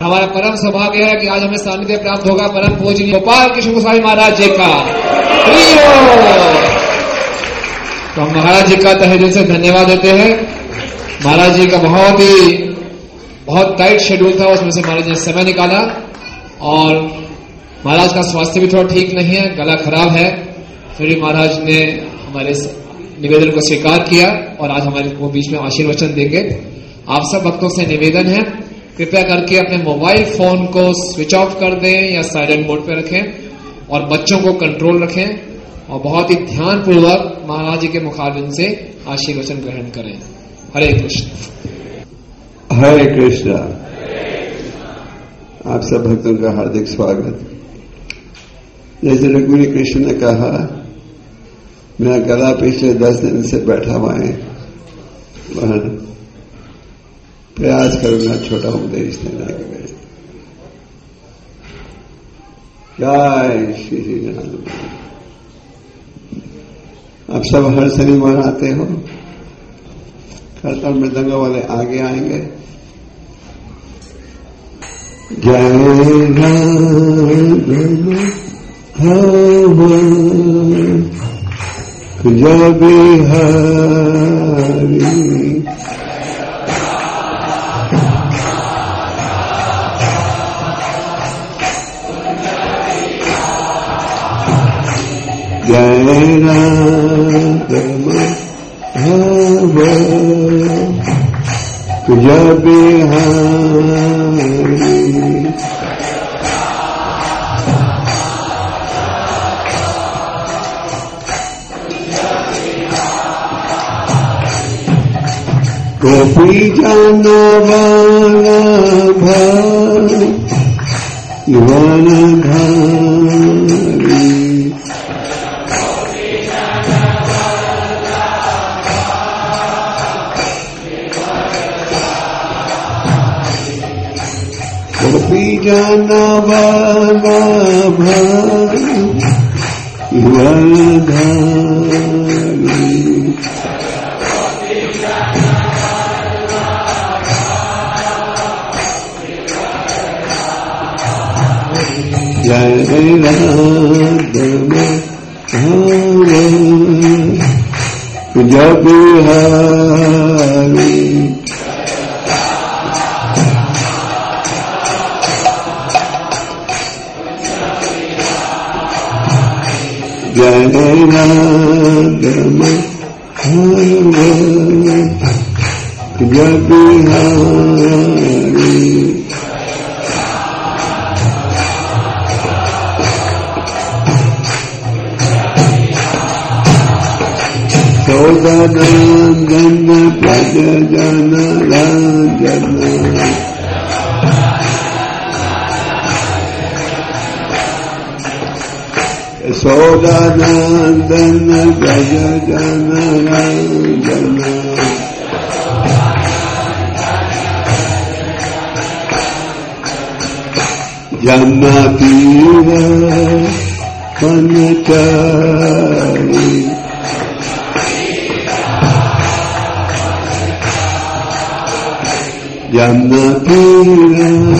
हमारा परम सौभाग्य है कि आज हमें सानिध्य प्राप्त होगा परम पूजनीय गोपाल कृष्ण गोस्वामी महाराज जी का। तो हम महाराज जी का तहे दिल से धन्यवाद देते हैं। महाराज जी का बहुत टाइट शेड्यूल था, उसमें से महाराज ने समय निकाला और महाराज का स्वास्थ्य भी थोड़ा ठीक नहीं है, गला खराब है, फिर भी महाराज ने हमारे निवेदन को स्वीकार किया और आज हमारे को बीच में आशीर्वचन देंगे। आप सब भक्तों से निवेदन है, कृपया करके अपने मोबाइल फोन को स्विच ऑफ कर दें या साइलेंट मोड पे रखें और बच्चों को कंट्रोल रखें और बहुत ही ध्यान पूर्वक महाराज जी के मुखारबिंद से आशीर्वचन ग्रहण करें। हरे कृष्ण। हरे कृष्णा। आप सब भक्तों का हार्दिक स्वागत। जैसे रघुवीर कृष्ण ने कहा, मेरा गला पिछले 10 दिन से बैठा हुआ है, प्रयास करूंगा छोटा उपदेश देने के लिए। जय श्री राम। आप सब हर शनिवार आते हो, करताल मृदंग वाले आगे आएंगे। जय जय बिहारी जय राम जय बिहारी गोपी जाना वाला युवान धारी गोपी जाना वाला युवान धारी जय राम जय बिहारी जय राम जय बिहारी सौदानंदन प्रज जन रंजन सौदानंदन प्रज जन रंजन जमुना तीर वनचारी जमुना तीर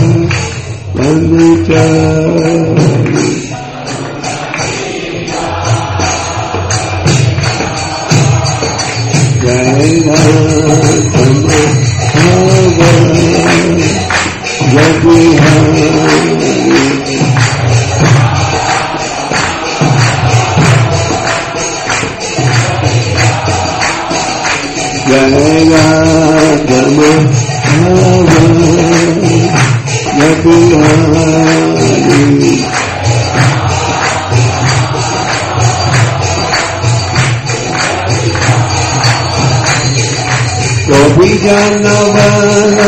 वनचारी जय राम जय बिहारी जय राम जय बिहारी गोपी जाना वाला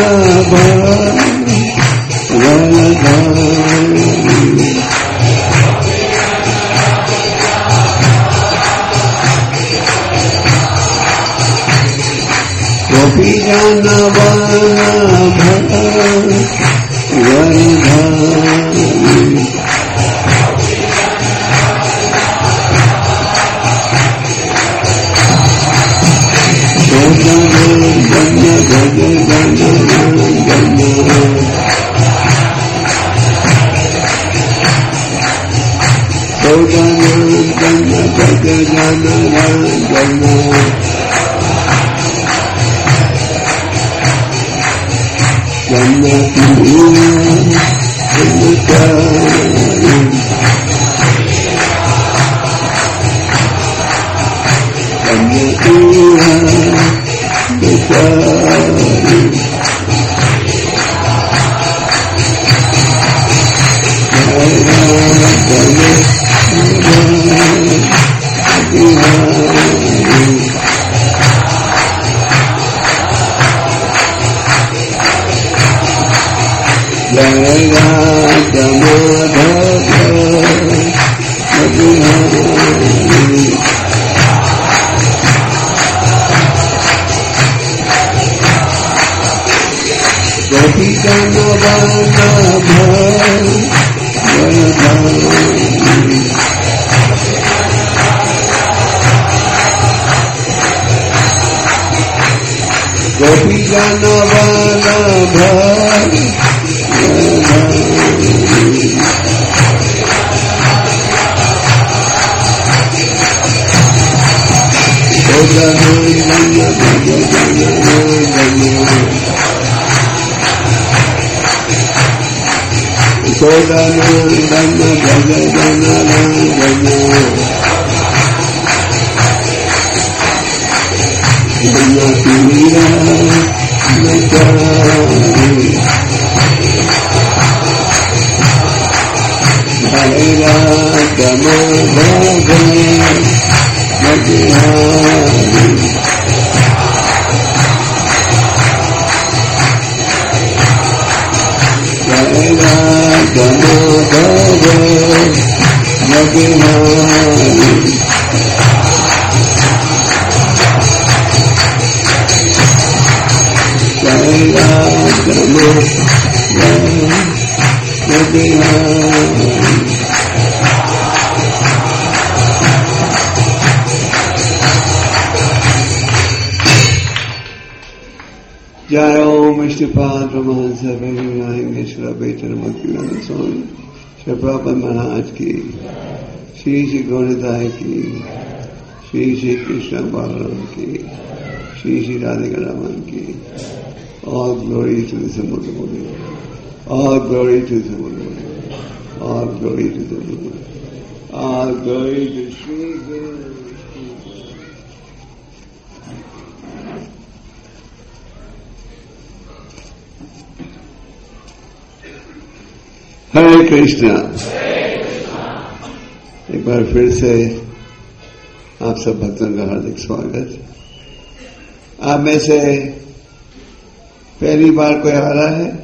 गोपी जाना वाला जय सौदानंदन भज जन रंजन जन्नती गोपी सौदानंदन भज जन रंजन जन्नती जय ओम इष्टपाद परमहंस आएंगे श्री बेचन भक्तिवेदांत स्वामी श्री प्रभुपाद महाराज की, श्री श्री गौरदाय की, श्री श्री कृष्ण बालराम की, श्री श्री राधिका रमन की। All glory to the Samudra Muni. All glory to the Samudra Muni. All glory to the Muni. All glory to Sri Guru. हरे कृष्णा। एक बार फिर से आप सब भक्तों का हार्दिक स्वागत। आप में से पहली बार कोई आ रहा है?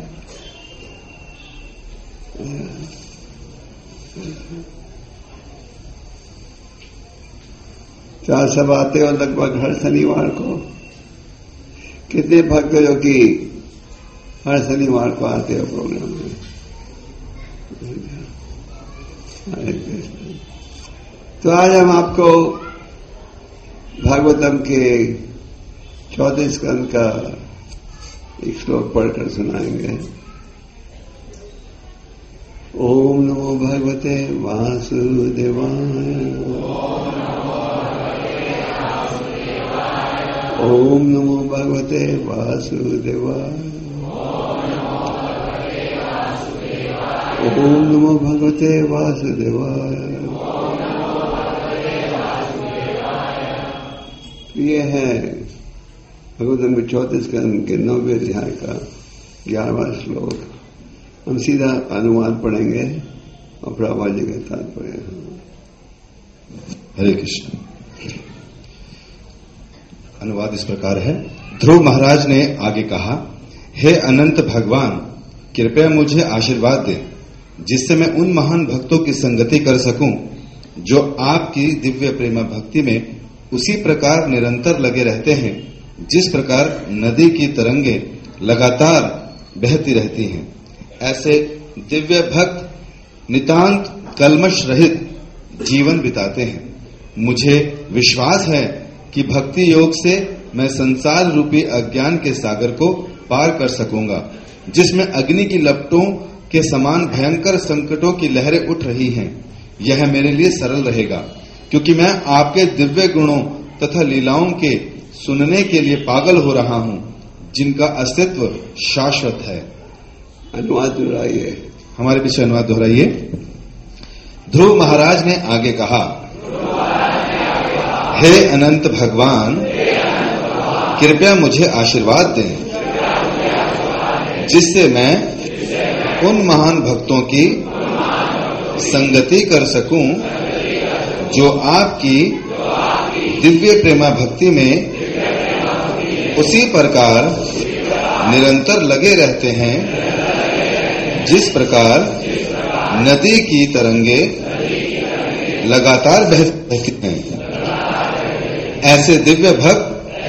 तो आप सब आते हो लगभग हर शनिवार को। कितने भक्त जो कि हर शनिवार को आते हो प्रोग्राम में? तो आज हम आपको भागवतम के 14 स्कंद का एक श्लोक पढ़कर सुनाएंगे। ओम नमो भगवते वासुदेवाय। ओम नमो भगवते वासुदेवाय। ओम नमो भगवते वासुदेवाय। ये है भगवतम के 34 स्कंद के 9वें अध्याय का 11वां श्लोक। हम सीधा अनुवाद पढ़ेंगे और प्रभुपाद जी का तात्पर्य। हरे कृष्ण। अनुवाद इस प्रकार है। ध्रुव महाराज ने आगे कहा, हे अनंत भगवान, कृपया मुझे आशीर्वाद दें जिससे मैं उन महान भक्तों की संगति कर सकूं जो आपकी दिव्य प्रेम भक्ति में उसी प्रकार निरंतर लगे रहते हैं जिस प्रकार नदी की तरंगें लगातार बहती रहती हैं। ऐसे दिव्य भक्त नितांत कल्मश रहित जीवन बिताते हैं। मुझे विश्वास है कि भक्ति योग से मैं संसार रूपी अज्ञान के सागर को पार कर सकूंगा जिसमें अग्नि की लपटों के समान भयंकर संकटों की लहरें उठ रही हैं। यह मेरे लिए सरल रहेगा, क्योंकि मैं आपके दिव्य गुणों तथा लीलाओं के सुनने के लिए पागल हो रहा हूं, जिनका अस्तित्व शाश्वत है। अनुवाद दोहराइए। हमारे पीछे अनुवाद दोहराइए। ध्रुव महाराज ने आगे कहा, हे अनंत भगवान, कृपया मुझे आशीर्वाद दें, जिससे मैं उन महान भक्तों की संगति कर सकूं जो आपकी दिव्य प्रेमा भक्ति में उसी प्रकार निरंतर लगे रहते हैं, जिस प्रकार नदी की तरंगे लगातार बहती हैं। ऐसे दिव्य भक्त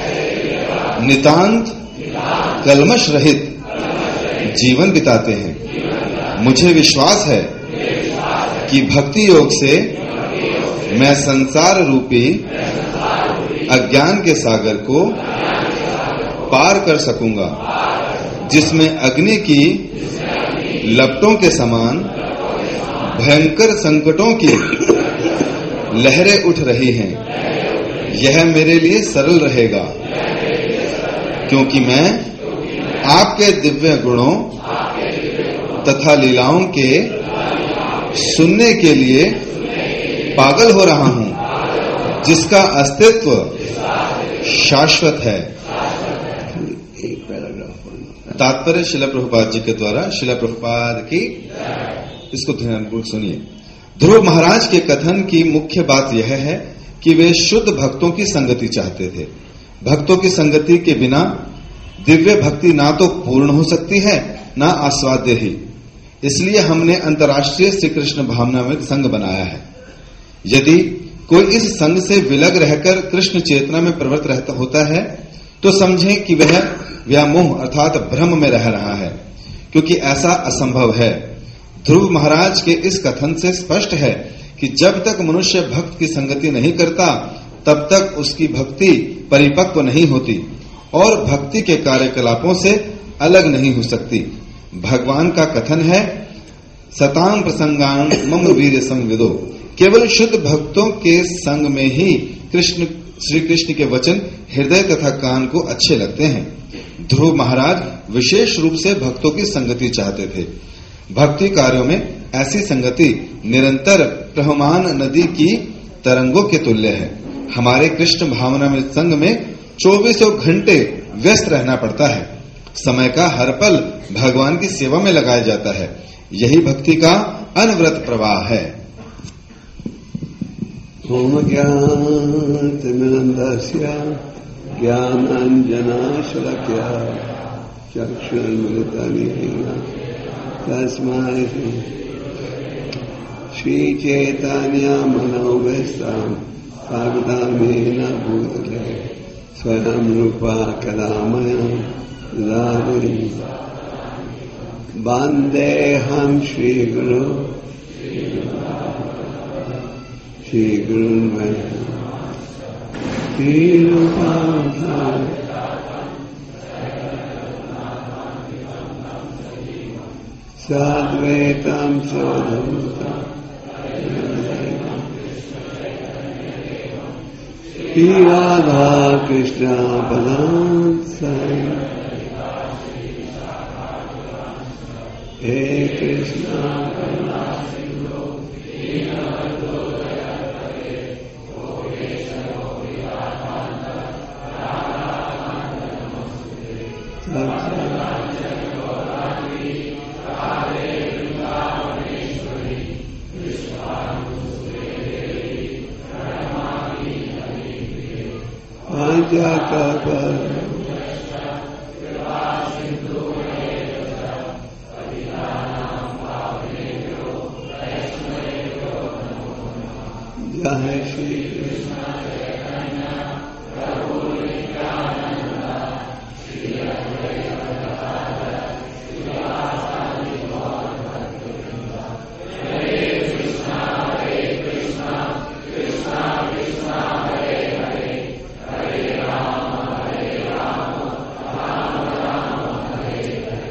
नितांत कल्मश रहित जीवन बिताते हैं। मुझे विश्वास है कि भक्ति योग से मैं संसार रूपी अज्ञान के सागर को पार कर सकूंगा, जिसमें अग्नि की लपटों के समान भयंकर संकटों की लहरें उठ रही हैं। यह मेरे लिए सरल रहेगा, क्योंकि मैं आपके दिव्य गुणों तथा लीलाओं के सुनने के लिए पागल हो रहा हूं, जिसका अस्तित्व शाश्वत है। एक पैराग्राफ तात्पर्य शिला प्रभुपाद जी के द्वारा, शिला प्रभुपाद की, इसको ध्यानपूर्वक सुनिए। ध्रुव महाराज के कथन की मुख्य बात यह है कि वे शुद्ध भक्तों की संगति चाहते थे। भक्तों की संगति के बिना दिव्य भक्ति ना तो पूर्ण हो सकती है, ना आस्वाद्य ही। इसलिए हमने अंतर्राष्ट्रीय श्री कृष्ण भावनामृत संघ बनाया है। यदि कोई इस संघ से विलग रहकर कृष्ण चेतना में प्रवृत्त रहता होता है, तो समझें कि वह व्यामोह अर्थात भ्रम में रह रहा है, क्योंकि ऐसा असंभव है। ध्रुव महाराज के इस कथन से स्पष्ट है कि जब तक मनुष्य भक्त की संगति नहीं करता, तब तक उसकी भक्ति परिपक्व नहीं होती और भक्ति के कार्यकलापों से अलग नहीं हो सकती। भगवान का कथन है, सतां प्रसंगान मम वीर्य संविदो। केवल शुद्ध भक्तों के संग में ही श्री कृष्ण के वचन हृदय तथा कान को अच्छे लगते हैं। ध्रुव महाराज विशेष रूप से भक्तों की संगति चाहते थे। भक्ति कार्यों में ऐसी संगति निरंतर प्रवहमान नदी की तरंगों के तुल्य है। हमारे कृष्ण भावना में संघ में 24 घंटे व्यस्त रहना पड़ता है। समय का हर पल भगवान की सेवा में लगाया जाता है। यही भक्ति का अनवरत प्रवाह है। ओम ज्ञानतिमिरन्धस्य ज्ञानाञ्जनाशलाकया चक्षुरुन्मिलितं येन तस्मै श्रीचैतन्यमनोभीष्टं स्थापितं भूतले स्वयं रूपा कलामयं ददामि वन्देऽहं श्रीगुरु साद्वैतं सवधूतं श्री राधा कृष्ण पदां हे कृष्ण जय श्री कृष्ण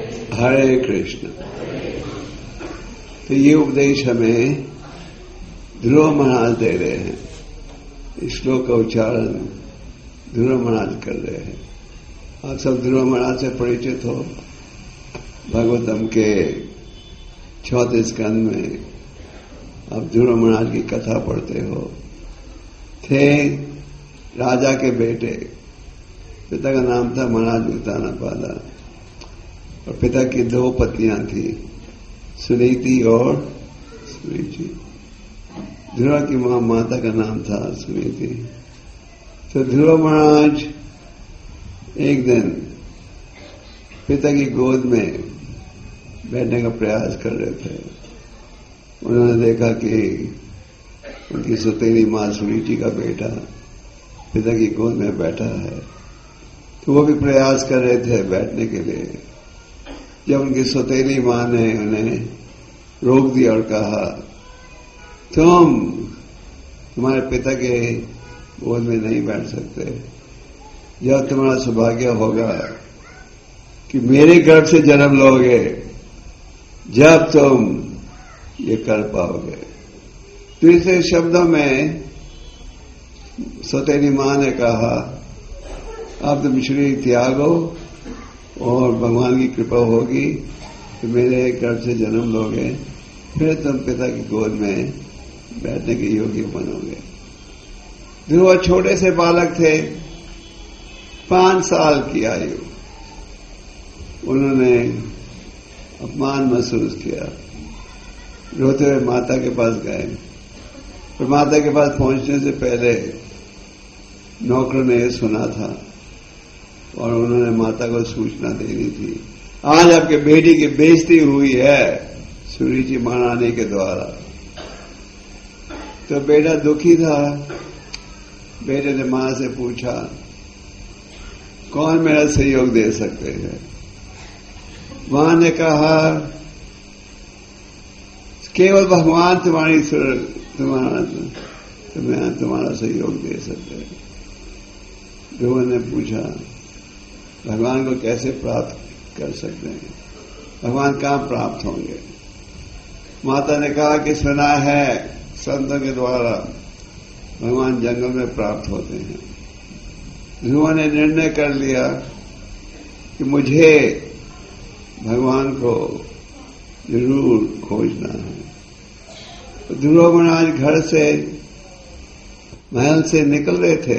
हरे कृष्ण। तो ये उपदेश हमें ध्रुव महाराज दे रहे हैं। इस श्लोक का उच्चारण ध्रुव महाराज कर रहे हैं। आप सब ध्रुव महाराज से परिचित हो। भागवतम के 34 स्कंद में आप ध्रुव महाराज की कथा पढ़ते हो। थे राजा के बेटे, पिता का नाम था महाराज उत्तानपादा और पिता की 2 पत्नियां थी, सुनीति और सुरुचि। ध्रुव की माता का नाम था सुनीति। तो ध्रुव महाराज एक दिन पिता की गोद में बैठने का प्रयास कर रहे थे। उन्होंने देखा कि उनकी सौतेली मां सुनीति का बेटा पिता की गोद में बैठा है, तो वो भी प्रयास कर रहे थे बैठने के लिए। जब उनकी सौतेली मां ने उन्हें रोक दिया और कहा, तुम्हारे पिता के गोद में नहीं बैठ सकते। जब तुम्हारा सौभाग्य होगा कि मेरे गर्भ से जन्म लोगे, जब तुम ये कर पाओगे। दूसरे शब्दों में सौतेली मां ने कहा, अब तुम शरीर त्यागो और भगवान की कृपा होगी तो मेरे गर्भ से जन्म लोगे, फिर तुम पिता की गोद में बैठने के योग्य बनोगे। ध्रुव छोटे से बालक थे, 5 साल की आयु। उन्होंने अपमान महसूस किया, रोते हुए माता के पास गए। पर माता के पास पहुंचने से पहले नौकर ने सुना था और उन्होंने माता को सूचना देनी थी, आज आपके बेटी की बेइज्जती हुई है सुरुचि महारानी के द्वारा। तो बेटा दुखी था। बेटे ने मां से पूछा, कौन मेरा सहयोग दे सकते हैं? मां ने कहा, केवल भगवान तुम्हारा सहयोग दे सकते हैं। ध्रुव ने पूछा, भगवान को कैसे प्राप्त कर सकते हैं? भगवान कहां प्राप्त होंगे? माता ने कहा कि सुना है संतों के द्वारा भगवान जंगल में प्राप्त होते हैं। ध्रुव ने निर्णय कर लिया कि मुझे भगवान को जरूर खोजना है। तो ध्रुव महाराज घर से महल से निकल रहे थे,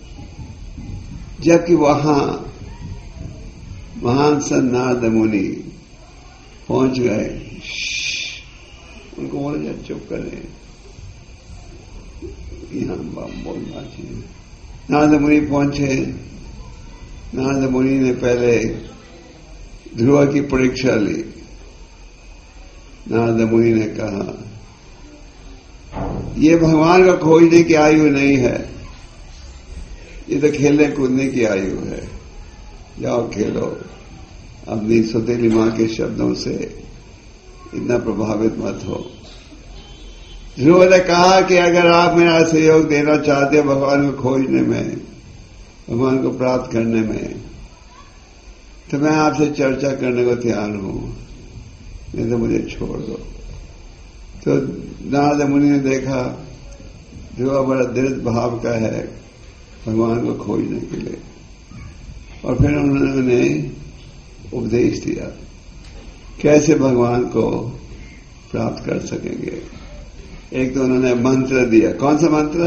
जबकि वहां महान संत नारद मुनि पहुंच गए। उनको बोले, चुप करें, यहां बोलना चाहिए। नारद मुनि पहुंचे। नारद मुनि ने पहले ध्रुव की परीक्षा ली। नारद मुनि ने कहा, ये भगवान को खोजने की आयु नहीं है, ये तो खेलने कूदने की आयु है। जाओ खेलो। अपनी सौतेली मां के शब्दों से इतना प्रभावित मत हो। ध्रुव ने कहा कि अगर आप मेरा सहयोग देना चाहते हो भगवान को खोजने में, भगवान को प्राप्त करने में, तो मैं आपसे चर्चा करने को तैयार हूं, नहीं तो मुझे छोड़ दो। तो नारद मुनि ने देखा ध्रुव बड़ा दृढ़ भाव का है भगवान को खोजने के लिए, और फिर उन्होंने उपदेश दिया कैसे भगवान को प्राप्त कर सकेंगे। एक तो उन्होंने मंत्र दिया। कौन सा मंत्र?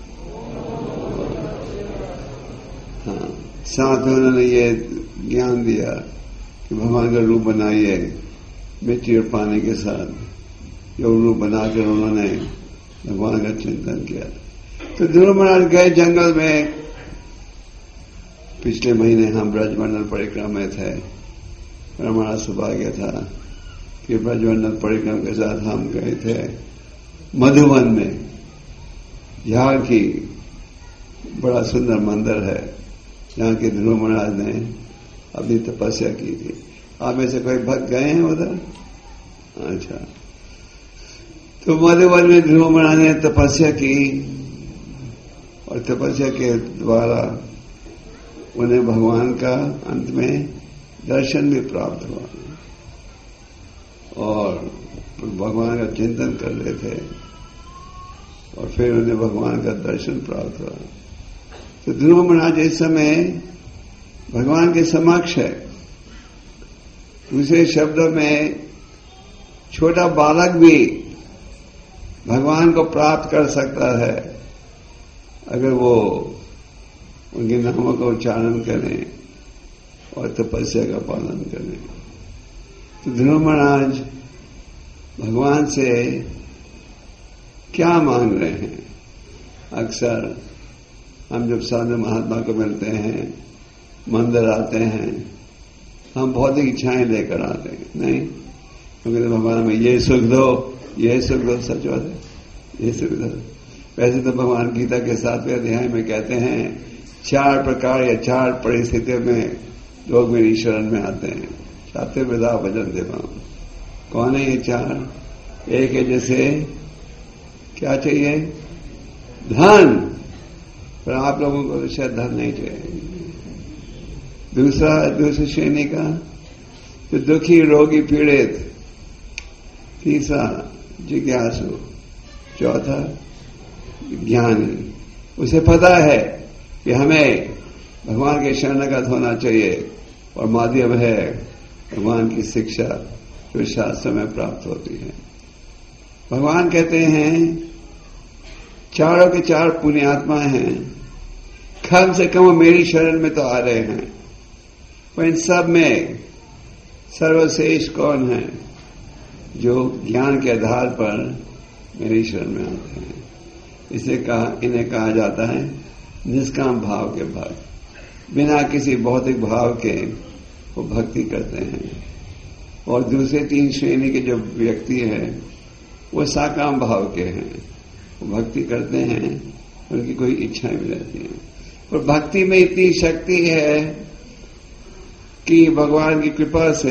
हाँ। साथ में उन्होंने ये ज्ञान दिया कि भगवान का रूप बनाइए मिट्टी और पानी के साथ। योग रूप बनाकर उन्होंने भगवान का चिंतन किया। तो ध्रुव महाराज गए जंगल में। पिछले महीने हम ब्रजमंडल परिक्रमा में थे और हमारा सौभाग्य था कि ब्रजमंडल परिक्रमा के साथ हम गए थे मधुवन में। यहाँ की बड़ा सुंदर मंदिर है, यहाँ के ध्रुव महाराज ने अपनी तपस्या की थी। आप में से कोई भक्त गए हैं उधर? अच्छा। तो मधुवन में ध्रुव महाराज ने तपस्या की और तपस्या के द्वारा उन्हें भगवान का अंत में दर्शन भी प्राप्त हुआ और भगवान का चिंतन कर रहे थे। और फिर उन्हें भगवान का दर्शन प्राप्त हुआ। तो ध्रुव महाराज इस समय भगवान के समक्ष है। दूसरे शब्दों में छोटा बालक भी भगवान को प्राप्त कर सकता है अगर वो उनके नामों का उच्चारण करें और तपस्या का पालन करें। तो ध्रुव महाराज भगवान से क्या मांग रहे हैं? अक्सर हम जब साधु महात्मा को मिलते हैं, मंदिर आते हैं, हम भौतिक इच्छाएं लेकर आते हैं, नहीं? क्योंकि भगवान में ये सुख दो, ये सुख दो, सच बात है, ये सुख दो। वैसे तो भगवान गीता के 7वें अध्याय में कहते हैं 4 प्रकार या 4 परिस्थितियों में लोग मेरी शरण में आते हैं। चाहते विदा भजन देवा। कौन है ये 4? एक है जैसे क्या चाहिए? धन, पर आप लोगों को तो शायद धन नहीं चाहिए। दूसरी श्रेणी का तो दुखी, रोगी, पीड़ित। तीसरा जिज्ञासु। चौथा ज्ञानी। उसे पता है कि हमें भगवान के शरणागत होना चाहिए और माध्यम है भगवान की शिक्षा जो शास्त्र में प्राप्त होती है। भगवान कहते हैं चारों के 4 पुण्यात्मा हैं, कम से कम मेरी शरण में तो आ रहे हैं। पर इन सब में सर्वश्रेष्ठ कौन है? जो ज्ञान के आधार पर मेरी शरण में आते हैं। इन्हें कहा जाता है निष्काम भाव के भक्त। बिना किसी भौतिक भाव के वो भक्ति करते हैं। और दूसरे 3 श्रेणी के जो व्यक्ति हैं वो साकाम भाव के हैं, वो भक्ति करते हैं, उनकी कोई इच्छाएं भी रहती हैं। और भक्ति में इतनी शक्ति है कि भगवान की कृपा से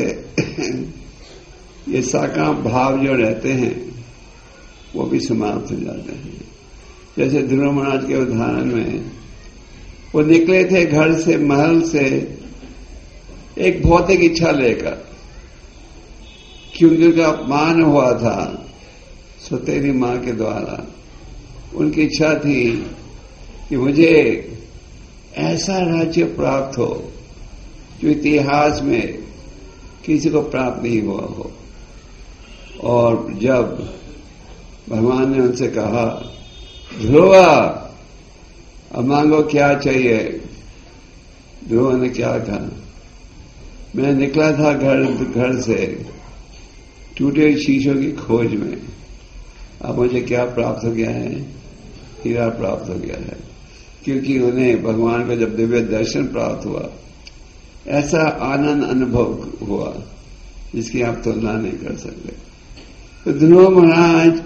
ये साकाम भाव जो रहते हैं वो भी समाप्त हो जाते हैं। जैसे ध्रुव महाराज के उदाहरण में वो निकले थे घर से, महल से, एक भौतिक इच्छा लेकर, क्योंकि उनका अपमान हुआ था सौतेली मां के द्वारा। उनकी इच्छा थी कि मुझे ऐसा राज्य प्राप्त हो जो इतिहास में किसी को प्राप्त नहीं हुआ हो। और जब भगवान ने उनसे कहा ध्रुवा अब मांगो क्या चाहिए, ध्रुव ने क्या कहा? मैं निकला था घर से टूटे शीशों की खोज में, अब मुझे क्या प्राप्त हो गया है? हीरा प्राप्त हो गया है। क्योंकि उन्हें भगवान का जब दिव्य दर्शन प्राप्त हुआ, ऐसा आनंद अनुभव हुआ जिसकी आप तुलना नहीं कर सकते। तो ध्रुव महाराज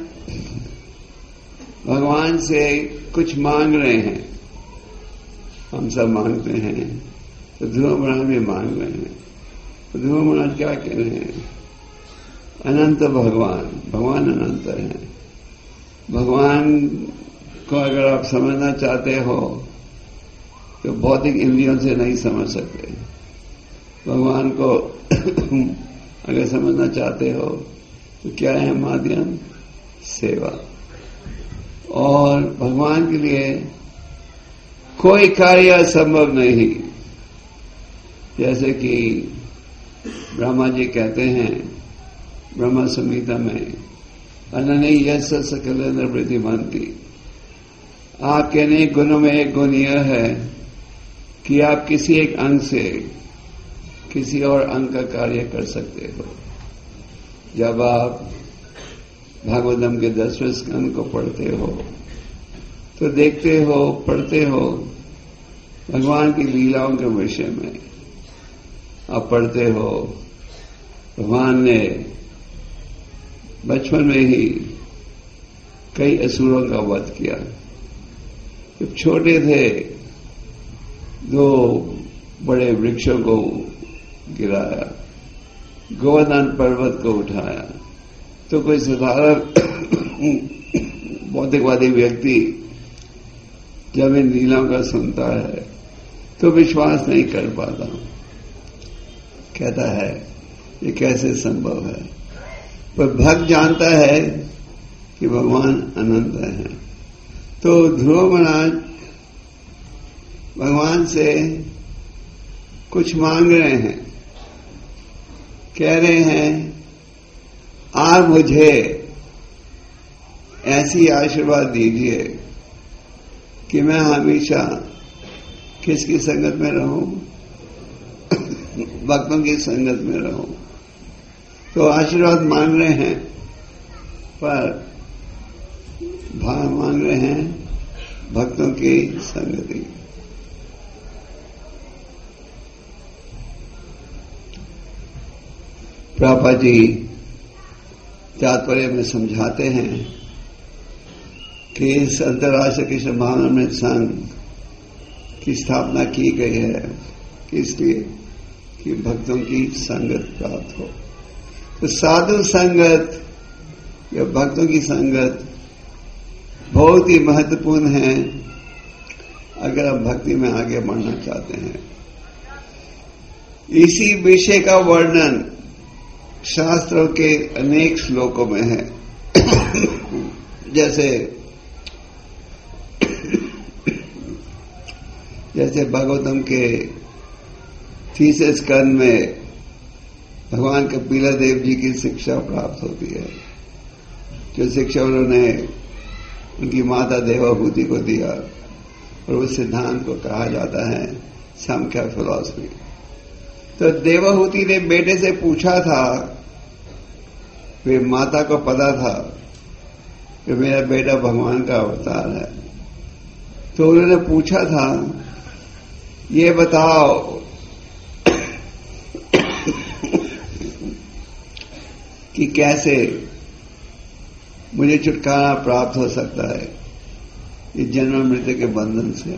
भगवान से कुछ मांग रहे हैं। हम सब मांगते हैं, तो ध्रुव महाराज भी मांग रहे हैं। तो ध्रुव महाराज क्या कह रहे हैं? अनंत भगवान अनंत है। भगवान को अगर आप समझना चाहते हो तो भौतिक इंद्रियों से नहीं समझ सकते। भगवान को अगर समझना चाहते हो तो क्या है माध्यम? सेवा। और भगवान के लिए कोई कार्य असंभव नहीं। जैसे कि ब्रह्मा जी कहते हैं ब्रह्मा संहिता में, अनन्य यश सकल निवृत्ति मानती। आपके अनेक गुणों में एक गुण यह है कि आप किसी एक अंग से किसी और अंग का कार्य कर सकते हो। जब आप भागवतम के 10वें स्कंद को पढ़ते हो तो देखते हो, पढ़ते हो भगवान की लीलाओं के विषय में। आप पढ़ते हो भगवान ने बचपन में ही कई असुरों का वध किया। जब छोटे थे 2 बड़े वृक्षों को गिराया, गोवर्धन पर्वत को उठाया। तो कोई साधारण भौतिकवादी व्यक्ति जब इन लीलाओं का सुनता है तो विश्वास नहीं कर पाता, कहता है ये कैसे संभव है। पर भक्त जानता है कि भगवान अनंत है, तो ध्रुव महाराज भगवान से कुछ मांग रहे हैं, कह रहे हैं आप मुझे ऐसी आशीर्वाद दीजिए कि मैं हमेशा किसकी संगत में रहूं? भक्तों की संगत में रहूं। तो आशीर्वाद मांग रहे हैं, पर भाव मांग रहे हैं भक्तों की संगति। प्रभुपाद जी तात्पर्य में समझाते हैं कि इस अंतर्राष्ट्रीय कृष्ण भावनामृत संघ की स्थापना की गई है इसलिए कि भक्तों की संगत प्राप्त हो। तो साधु संगत या भक्तों की संगत बहुत ही महत्वपूर्ण है अगर आप भक्ति में आगे बढ़ना चाहते हैं। इसी विषय का वर्णन शास्त्रों के अनेक श्लोकों में है। जैसे भागवतम के तीसरे स्कंद में भगवान कपिला देव जी की शिक्षा प्राप्त होती है, जो शिक्षा उन्होंने उनकी माता देवाहूति को दिया, और उस सिद्धांत को कहा जाता है सांख्य फिलॉसफी। तो देवाहूति ने बेटे से पूछा था, वे माता को पता था कि मेरा बेटा भगवान का अवतार है, तो उन्होंने पूछा था ये बताओ कि कैसे मुझे छुटकारा प्राप्त हो सकता है इस जन्म मृत्यु के बंधन से।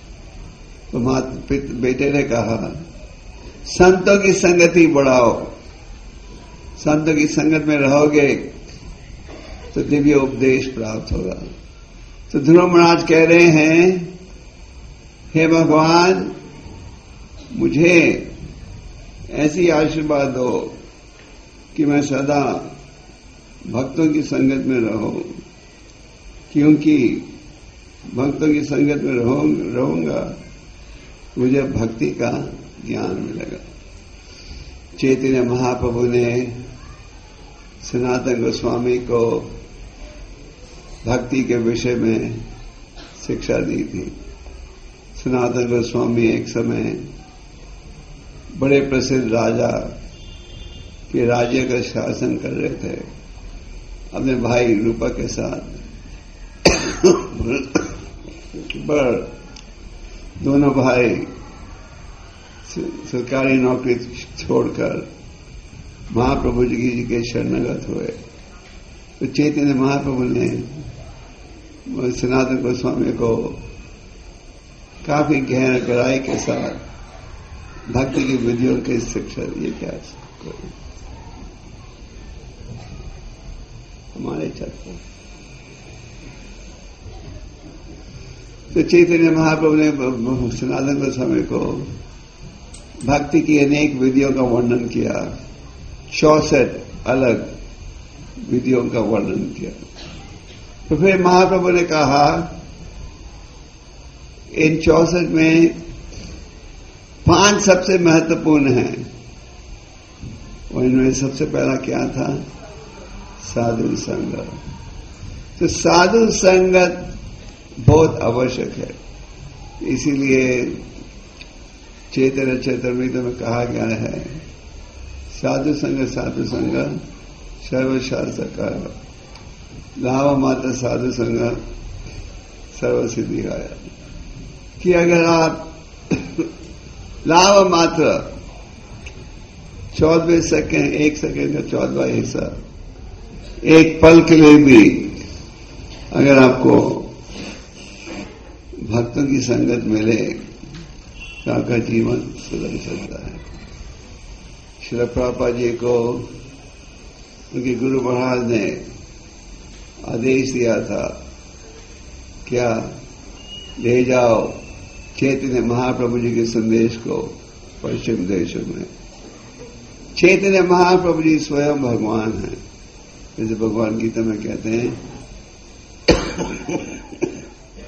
तो बेटे ने कहा संतों की संगति बढ़ाओ, संतों की संगत में रहोगे तो दिव्य उपदेश प्राप्त होगा। तो ध्रुव महाराज कह रहे हैं हे भगवान मुझे ऐसी आशीर्वाद दो कि मैं सदा भक्तों की संगत में रहूं, क्योंकि भक्तों की संगत में रहूंगा मुझे भक्ति का ज्ञान मिलेगा। चैतन्य महाप्रभु ने सनातन गोस्वामी को भक्ति के विषय में शिक्षा दी थी। सनातन गोस्वामी एक समय बड़े प्रसिद्ध राजा के राज्य का शासन कर रहे थे अपने भाई रूपक के साथ। पर दोनों भाई सरकारी नौकरी छोड़कर महाप्रभु जी के शरणागत हुए। तो चैतन्य महाप्रभु ने सनातन गोस्वामी को काफी गहराई के साथ भक्ति की विधियों की शिक्षा दी। क्या हमारे छत्र तो चैतन्य महाप्रभु ने सनातन गोस्वामी को भक्ति की अनेक विधियों का वर्णन किया, 64 अलग विधियों का वर्णन किया। तो फिर महाप्रभु ने कहा इन 64 में 5 सबसे महत्वपूर्ण हैं, और इनमें सबसे पहला क्या था? साधु संगत। तो साधु संगत बहुत आवश्यक है, इसीलिए चैतन्य चैतन्यमृत में कहा गया है साधु संग सर्वशास्त्र का लाभ मात्र साधु संग सर्वसिद्धि आया। कि अगर आप लाभ मात्र 14वें सेकंड, 1 सेकंड का 14वां हिस्सा, एक पल के लिए भी अगर आपको भक्तों की संगत मिले तो आपका जीवन सुधर सकता है। श्री प्रभुपाद जी को उनके गुरु महाराज ने आदेश दिया था, क्या ले जाओ चैतन्य महाप्रभु जी के संदेश को पश्चिम देशों में। चैतन्य महाप्रभु जी स्वयं भगवान हैं, जैसे भगवान गीता में कहते हैं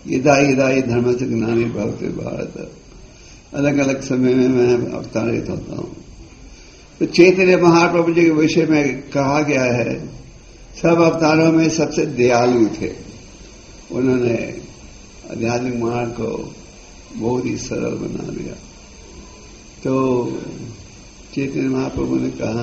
इदाई इदाई धर्म से ज्ञानी भक्ति भारत, अलग अलग समय में मैं अवतारित होता हूं। तो चैतन्य महाप्रभु जी के विषय में कहा गया है, सब अवतारों में सबसे दयालु थे। उन्होंने आध्यात्मिक मार्ग को बहुत ही सरल बना दिया। तो चैतन्य महाप्रभु ने कहा,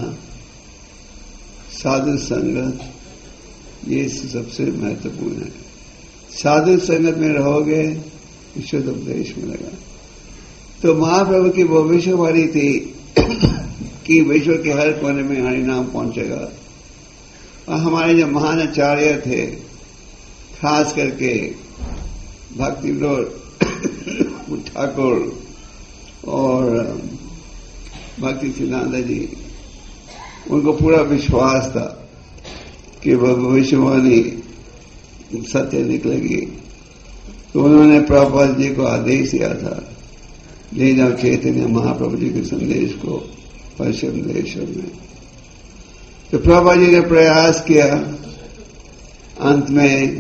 साधु संगत ये सबसे महत्वपूर्ण है। साधु संगत में रहोगे, शुद्ध उपदेश मिलेगा। तो महाप्रभु की वो भविष्यवाणी थी कि विश्व के हर कोने में हरि नाम पहुंचेगा। और हमारे जो महान आचार्य थे, खास करके भक्ति विनोद ठाकुर और भक्ति सिद्धांत जी, उनको पूरा विश्वास था कि वह भविष्यवाणी सत्य निकलेगी। तो उन्होंने प्रभुपाद जी को आदेश दिया था, ले जाओ चैतन्य महाप्रभु जी के संदेश को पश्चिम देशों में। तो प्रभुपाद जी ने प्रयास किया। अंत में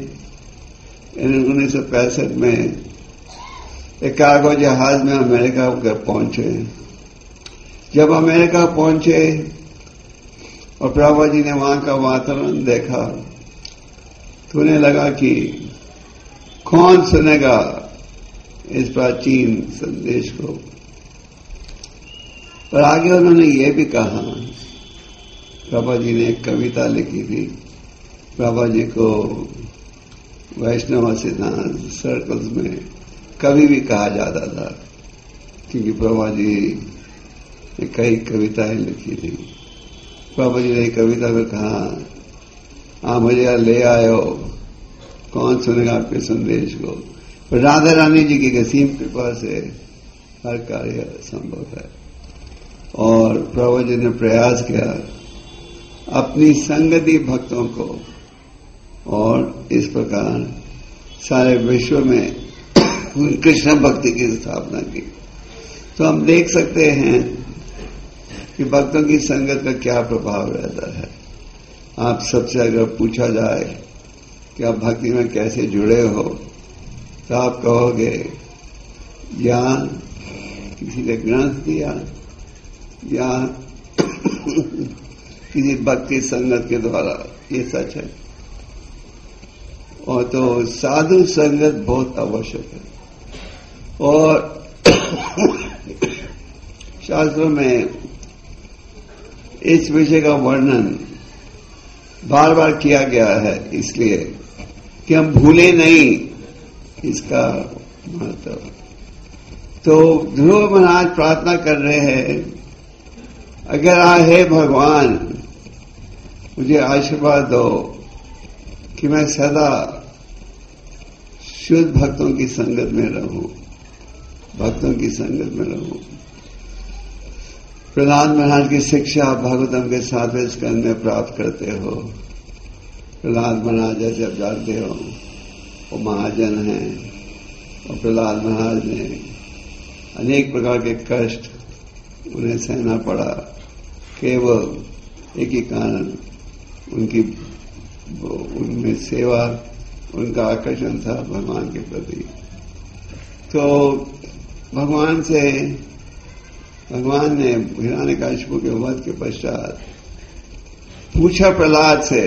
1965 में एक कार्गो जहाज में अमेरिका होकर पहुंचे। जब अमेरिका पहुंचे और प्रभुपाद जी ने वहां का वातावरण देखा, तो उन्हें लगा कि कौन सुनेगा इस प्राचीन संदेश को। और आगे उन्होंने ये भी कहा, प्रभुपाद जी ने एक कविता लिखी थी। प्रभुपाद जी को वैष्णव सिद्धांत सर्कल्स में कवि भी कहा जाता था, क्योंकि प्रभुपाद जी ने कई कविताएं लिखी थी। प्रभुपाद जी ने कविता में कहा, आप मुझे ले आयो, कौन सुनेगा आपके संदेश को। राधा रानी जी की असीम कृपा से हर कार्य संभव है। और प्रभु जी ने प्रयास किया अपनी संगति भक्तों को, और इस प्रकार सारे विश्व में कृष्ण भक्ति की स्थापना की। तो हम देख सकते हैं कि भक्तों की संगत का क्या प्रभाव रहता है। आप सबसे अगर पूछा जाए कि आप भक्ति में कैसे जुड़े हो, तो आप कहोगे या किसी ने ग्रंथ दिया या किसी भक्ति संगत के द्वारा। ये सच है। और तो साधु संगत बहुत आवश्यक है। और शास्त्रों में इस विषय का वर्णन बार बार किया गया है, इसलिए कि हम भूले नहीं इसका महत्व। तो ध्रुव महाराज प्रार्थना कर रहे हैं, अगर हे भगवान मुझे आशीर्वाद दो कि मैं सदा शुद्ध भक्तों की संगत में रहूं, भक्तों की संगत में रहूं। प्रहलाद महाराज की शिक्षा भागवतम के 7वें स्कंद में प्राप्त करते हो। प्रहलाद महाराज जैसे आप जानते हो वो महाजन हैं, और प्रहलाद महाराज ने अनेक प्रकार के कष्ट उन्हें सहना पड़ा, केवल एक ही कारण उनमें सेवा, उनका आकर्षण था भगवान के प्रति। तो भगवान ने हिरण्यकशिपु के वध के पश्चात पूछा प्रहलाद से,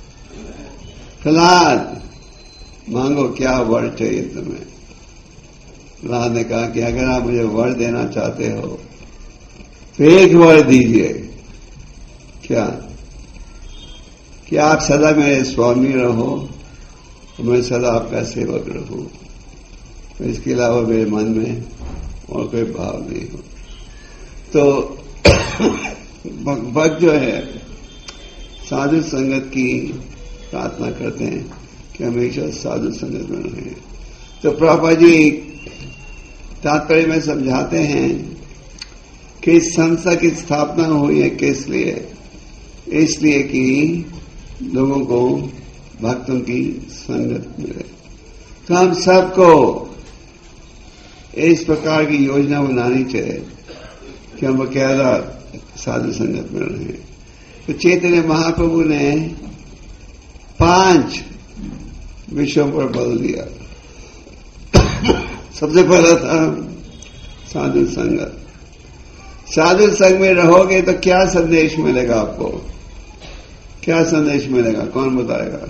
प्रहलाद मांगो क्या वर चाहिए तुम्हें। प्रहलाद ने कहा कि अगर आप मुझे वर देना चाहते हो तो एक वर दीजिए। क्या कि आप सदा मेरे स्वामी रहो और मैं सदा आपका सेवक रहूं, इसके अलावा मेरे मन में और कोई भाव नहीं हो। तो भक्त जो है साधु संगत की प्रार्थना करते हैं कि हमेशा साधु संगत में रहें। तो प्रभुपाद जी तात्पर्य में समझाते हैं कि इस संस्था की स्थापना हुई है किस लिए? इसलिए कि लोगों को भक्तों की संगत मिले। तो हम सबको इस प्रकार की योजना बनानी चाहिए कि हम बकायदा साधु संगत में रहें। तो चैतन्य महाप्रभु ने 5 विषयों पर बल दिया। सबसे पहला था साधु संगत। साधु संग में रहोगे तो क्या संदेश मिलेगा आपको? क्या संदेश मिलेगा? कौन बताएगा?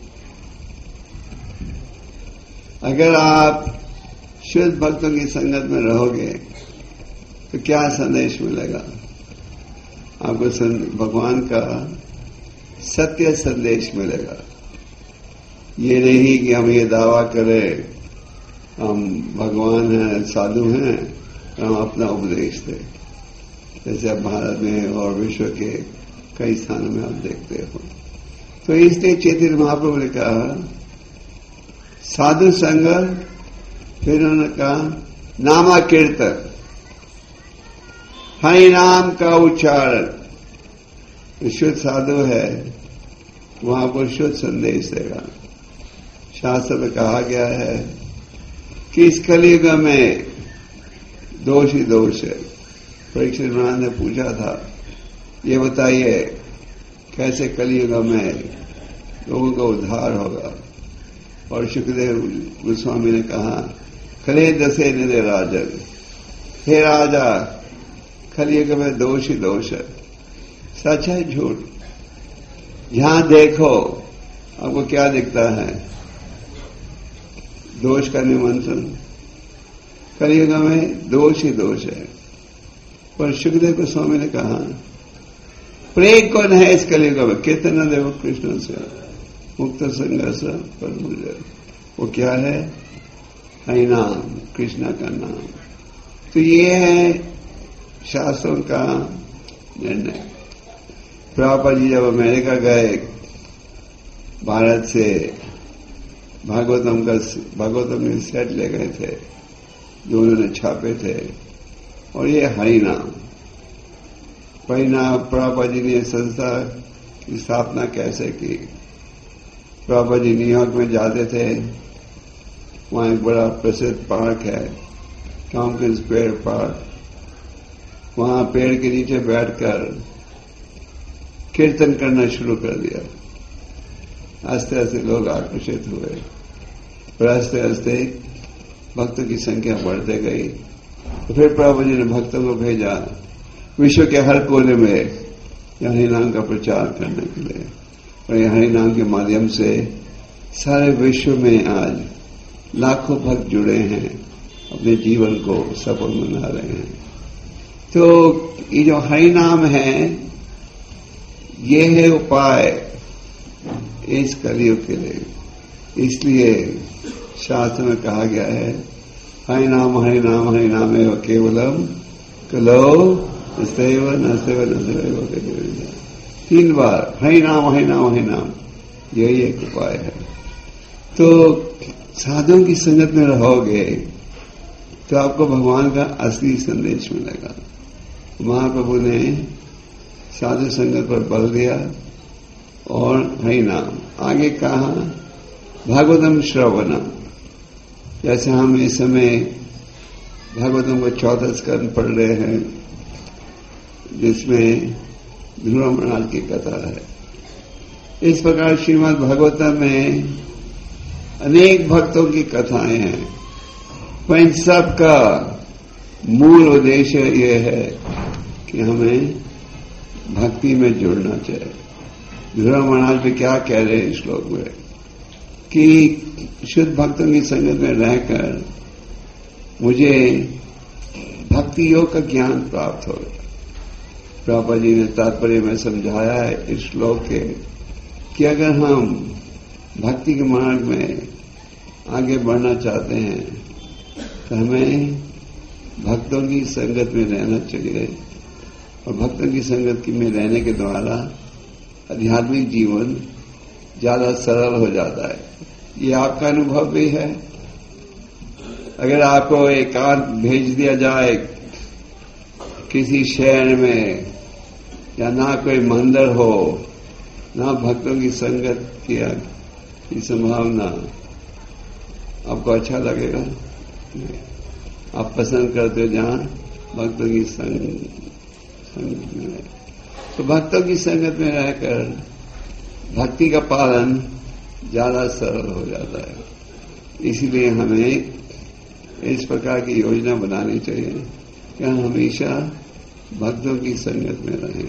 अगर आप शुद्ध भक्तों की संगत में रहोगे तो क्या संदेश मिलेगा आपको? भगवान का सत्य संदेश मिलेगा। ये नहीं कि हम ये दावा करें हम भगवान हैं, साधु हैं, हम अपना उपदेश दें, जैसे अब भारत में और विश्व के कई स्थानों में आप देखते हो। तो इसलिए चैतन्य महाप्रभु ने कहा साधु संग, फिर उन्होंने कहा नामा कीर्तन, हरि नाम का उच्चारण। शुद्ध साधु है वहां पर शुद्ध संदेश देगा। शास्त्र में कहा गया है कि इस कलयुग में दोष ही दोष है। परीक्षित महाराज ने पूछा था ये बताइए कैसे कलयुग में लोगों का उद्धार होगा? और सुखदेव गोस्वामी ने कहा कले दसे निरे राजन, हे राजा कलयुग में दोष ही दोष है। सच है झूठ? यहां देखो आपको क्या दिखता है? दोष का निमंत्रण। कलयुग में दोष ही दोष है। पर सुखदेव गोस्वामी ने कहा प्रेम कौन है इस कलयुग में? कीर्तन देव कृष्ण से मुक्त संघर्ष पर मुझे वो क्या है? हरि नाम, कृष्णा का नाम। तो ये है शास्त्रों का निर्णय। प्रभुपाद जी जब अमेरिका गए भारत से भागवतम के सेट ले गए थे जो उन्होंने छापे थे, और ये हरि नाम। प्रभुपाद जी ने संस्था की स्थापना कैसे की? प्रभुपाद जी न्यूयॉर्क में जाते थे, वहां एक बड़ा प्रसिद्ध पार्क है टॉम्किंस पेड़ पार्क। वहां पेड़ के नीचे बैठकर कीर्तन करना शुरू कर दिया। आस्ते आस्ते लोग आकर्षित हुए और आस्ते आस्ते भक्तों की संख्या बढ़ते गई। तो फिर प्रभु जी ने भक्तों को भेजा विश्व के हर कोने में हरि नाम का प्रचार करने के लिए, और ये हरि नाम के माध्यम से सारे विश्व में आज लाखों भक्त जुड़े हैं, अपने जीवन को सफल बना रहे हैं। तो ये जो हरि नाम है ये है उपाय इस कलयुग के लिए। इसलिए शास्त्र में कहा गया है हरि नाम हरि नाम हरि नाम एव केवलम कलो नस्तैव नस्तैव नस्तैव। 3 बार हरि नाम हरि नाम हरि नाम, यही एक उपाय है। तो साधुओं की संगत में रहोगे तो आपको भगवान का असली संदेश मिलेगा। महाप्रभु ने साधु संगत पर बल दिया और हरि नाम। आगे कहा भागवतम श्रवणम। जैसे हम इस समय भागवतम को 14 स्कंद पढ़ रहे हैं जिसमें ध्रुव महाराज की कथा है। इस प्रकार श्रीमद् भागवतम में अनेक भक्तों की कथाएं हैं, पर इन सब का मूल उद्देश्य यह है कि हमें भक्ति में जुड़ना चाहिए। ध्रुव महाराज भी क्या कह रहे हैं इस श्लोक में कि शुद्ध भक्तों की संगत में रहकर मुझे भक्ति योग का ज्ञान प्राप्त हो गया। प्रभुपाद जी ने तात्पर्य में समझाया है इस श्लोक के कि अगर हम भक्ति के मार्ग में आगे बढ़ना चाहते हैं तो हमें भक्तों की संगत में रहना चाहिए, और भक्तों की संगत में रहने के द्वारा आध्यात्मिक जीवन ज्यादा सरल हो जाता है। ये आपका अनुभव भी है। अगर आपको एकांत भेज दिया जाए किसी शहर में, या ना कोई मंदिर हो, ना भक्तों की संगत की संभावना, आपको अच्छा लगेगा? आप पसंद करते हो जहां भक्तों की संगत में। तो भक्तों की संगत में रहकर भक्ति का पालन ज्यादा सरल हो जाता है। इसलिए हमें इस प्रकार की योजना बनानी चाहिए कि हम हमेशा भक्तों की संगत में रहें।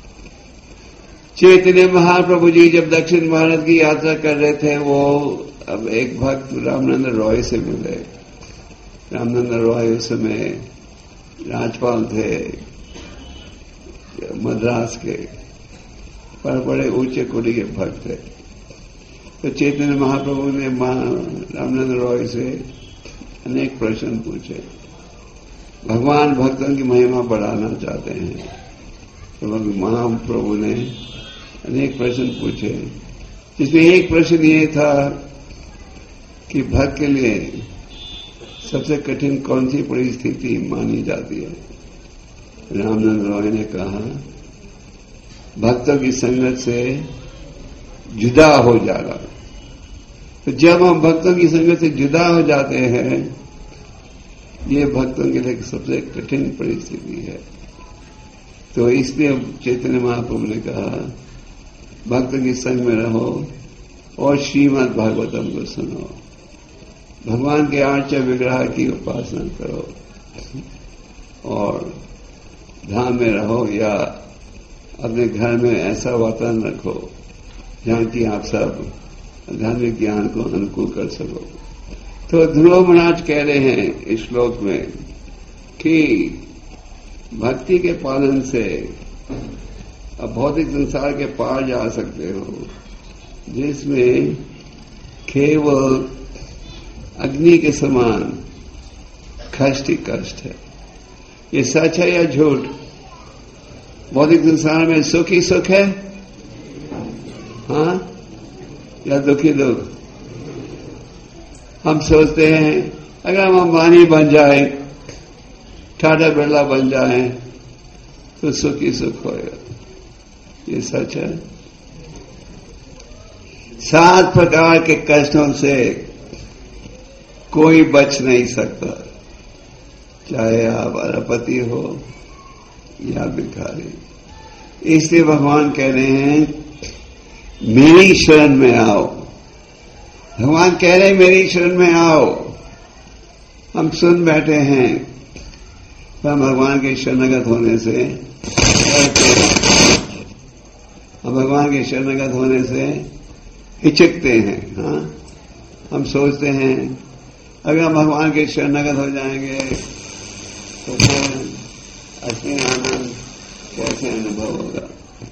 चैतन्य महाप्रभु जी जब दक्षिण भारत की यात्रा कर रहे थे, वो अब एक भक्त रामनंद रॉय से मिले। रामनंद रॉय उस समय राज्यपाल थे मद्रास के, पर बड़े ऊंचे कोटि के भक्त थे। तो चैतन्य महाप्रभु ने रामनंद रॉय से अनेक प्रश्न पूछे। भगवान भक्तों की महिमा बढ़ाना चाहते हैं, तो महाप्रभु ने अनेक प्रश्न पूछे, जिसमें एक प्रश्न ये था कि भक्त के लिए सबसे कठिन कौन सी परिस्थिति मानी जाती है। रामनंद रॉय ने कहा, भक्तों की संगत से जुदा हो जाना। तो जब हम भक्तों की संगत से जुदा हो जाते हैं, ये भक्तों के लिए सबसे कठिन परिस्थिति है। तो इसलिए चैतन्य महाप्रभु ने कहा, भक्तों की संग में रहो और श्रीमद् भागवतम को सुनो, भगवान के आर्च विग्रह की उपासना करो और धाम में रहो या अपने घर में ऐसा वातावरण रखो जहां की आप सब धार्मिक ज्ञान को अनुकूल कर सको। तो ध्रुव महाराज कह रहे हैं इस श्लोक में कि भक्ति के पालन से अब भौतिक संसार के पार जा सकते हो, जिसमें केवल अग्नि के समान कष्ट ही कष्ट है। ये सच है या झूठ? भौतिक संसार में सुख ही सुख है, हाँ, या दुखी दुख? हम सोचते हैं अगर हम अंबानी बन जाए, टाटा बिरला बन जाए, तो सुख ही सुख होगा। ये सच है? 7 प्रकार के कष्टों से कोई बच नहीं सकता, चाहे आप अरबपति हो या भिखारी। इसलिए भगवान कह रहे हैं, मेरी शरण में आओ। भगवान कह रहे हैं, मेरी शरण में आओ। हम सुन बैठे हैं, पर भगवान के शरणागत होने से हम भगवान के शरणागत होने से हिचकते हैं। हाँ, हम सोचते हैं अगर हम भगवान के शरणागत हो जाएंगे तो फिर असली आनंद कैसे अनुभव होगा।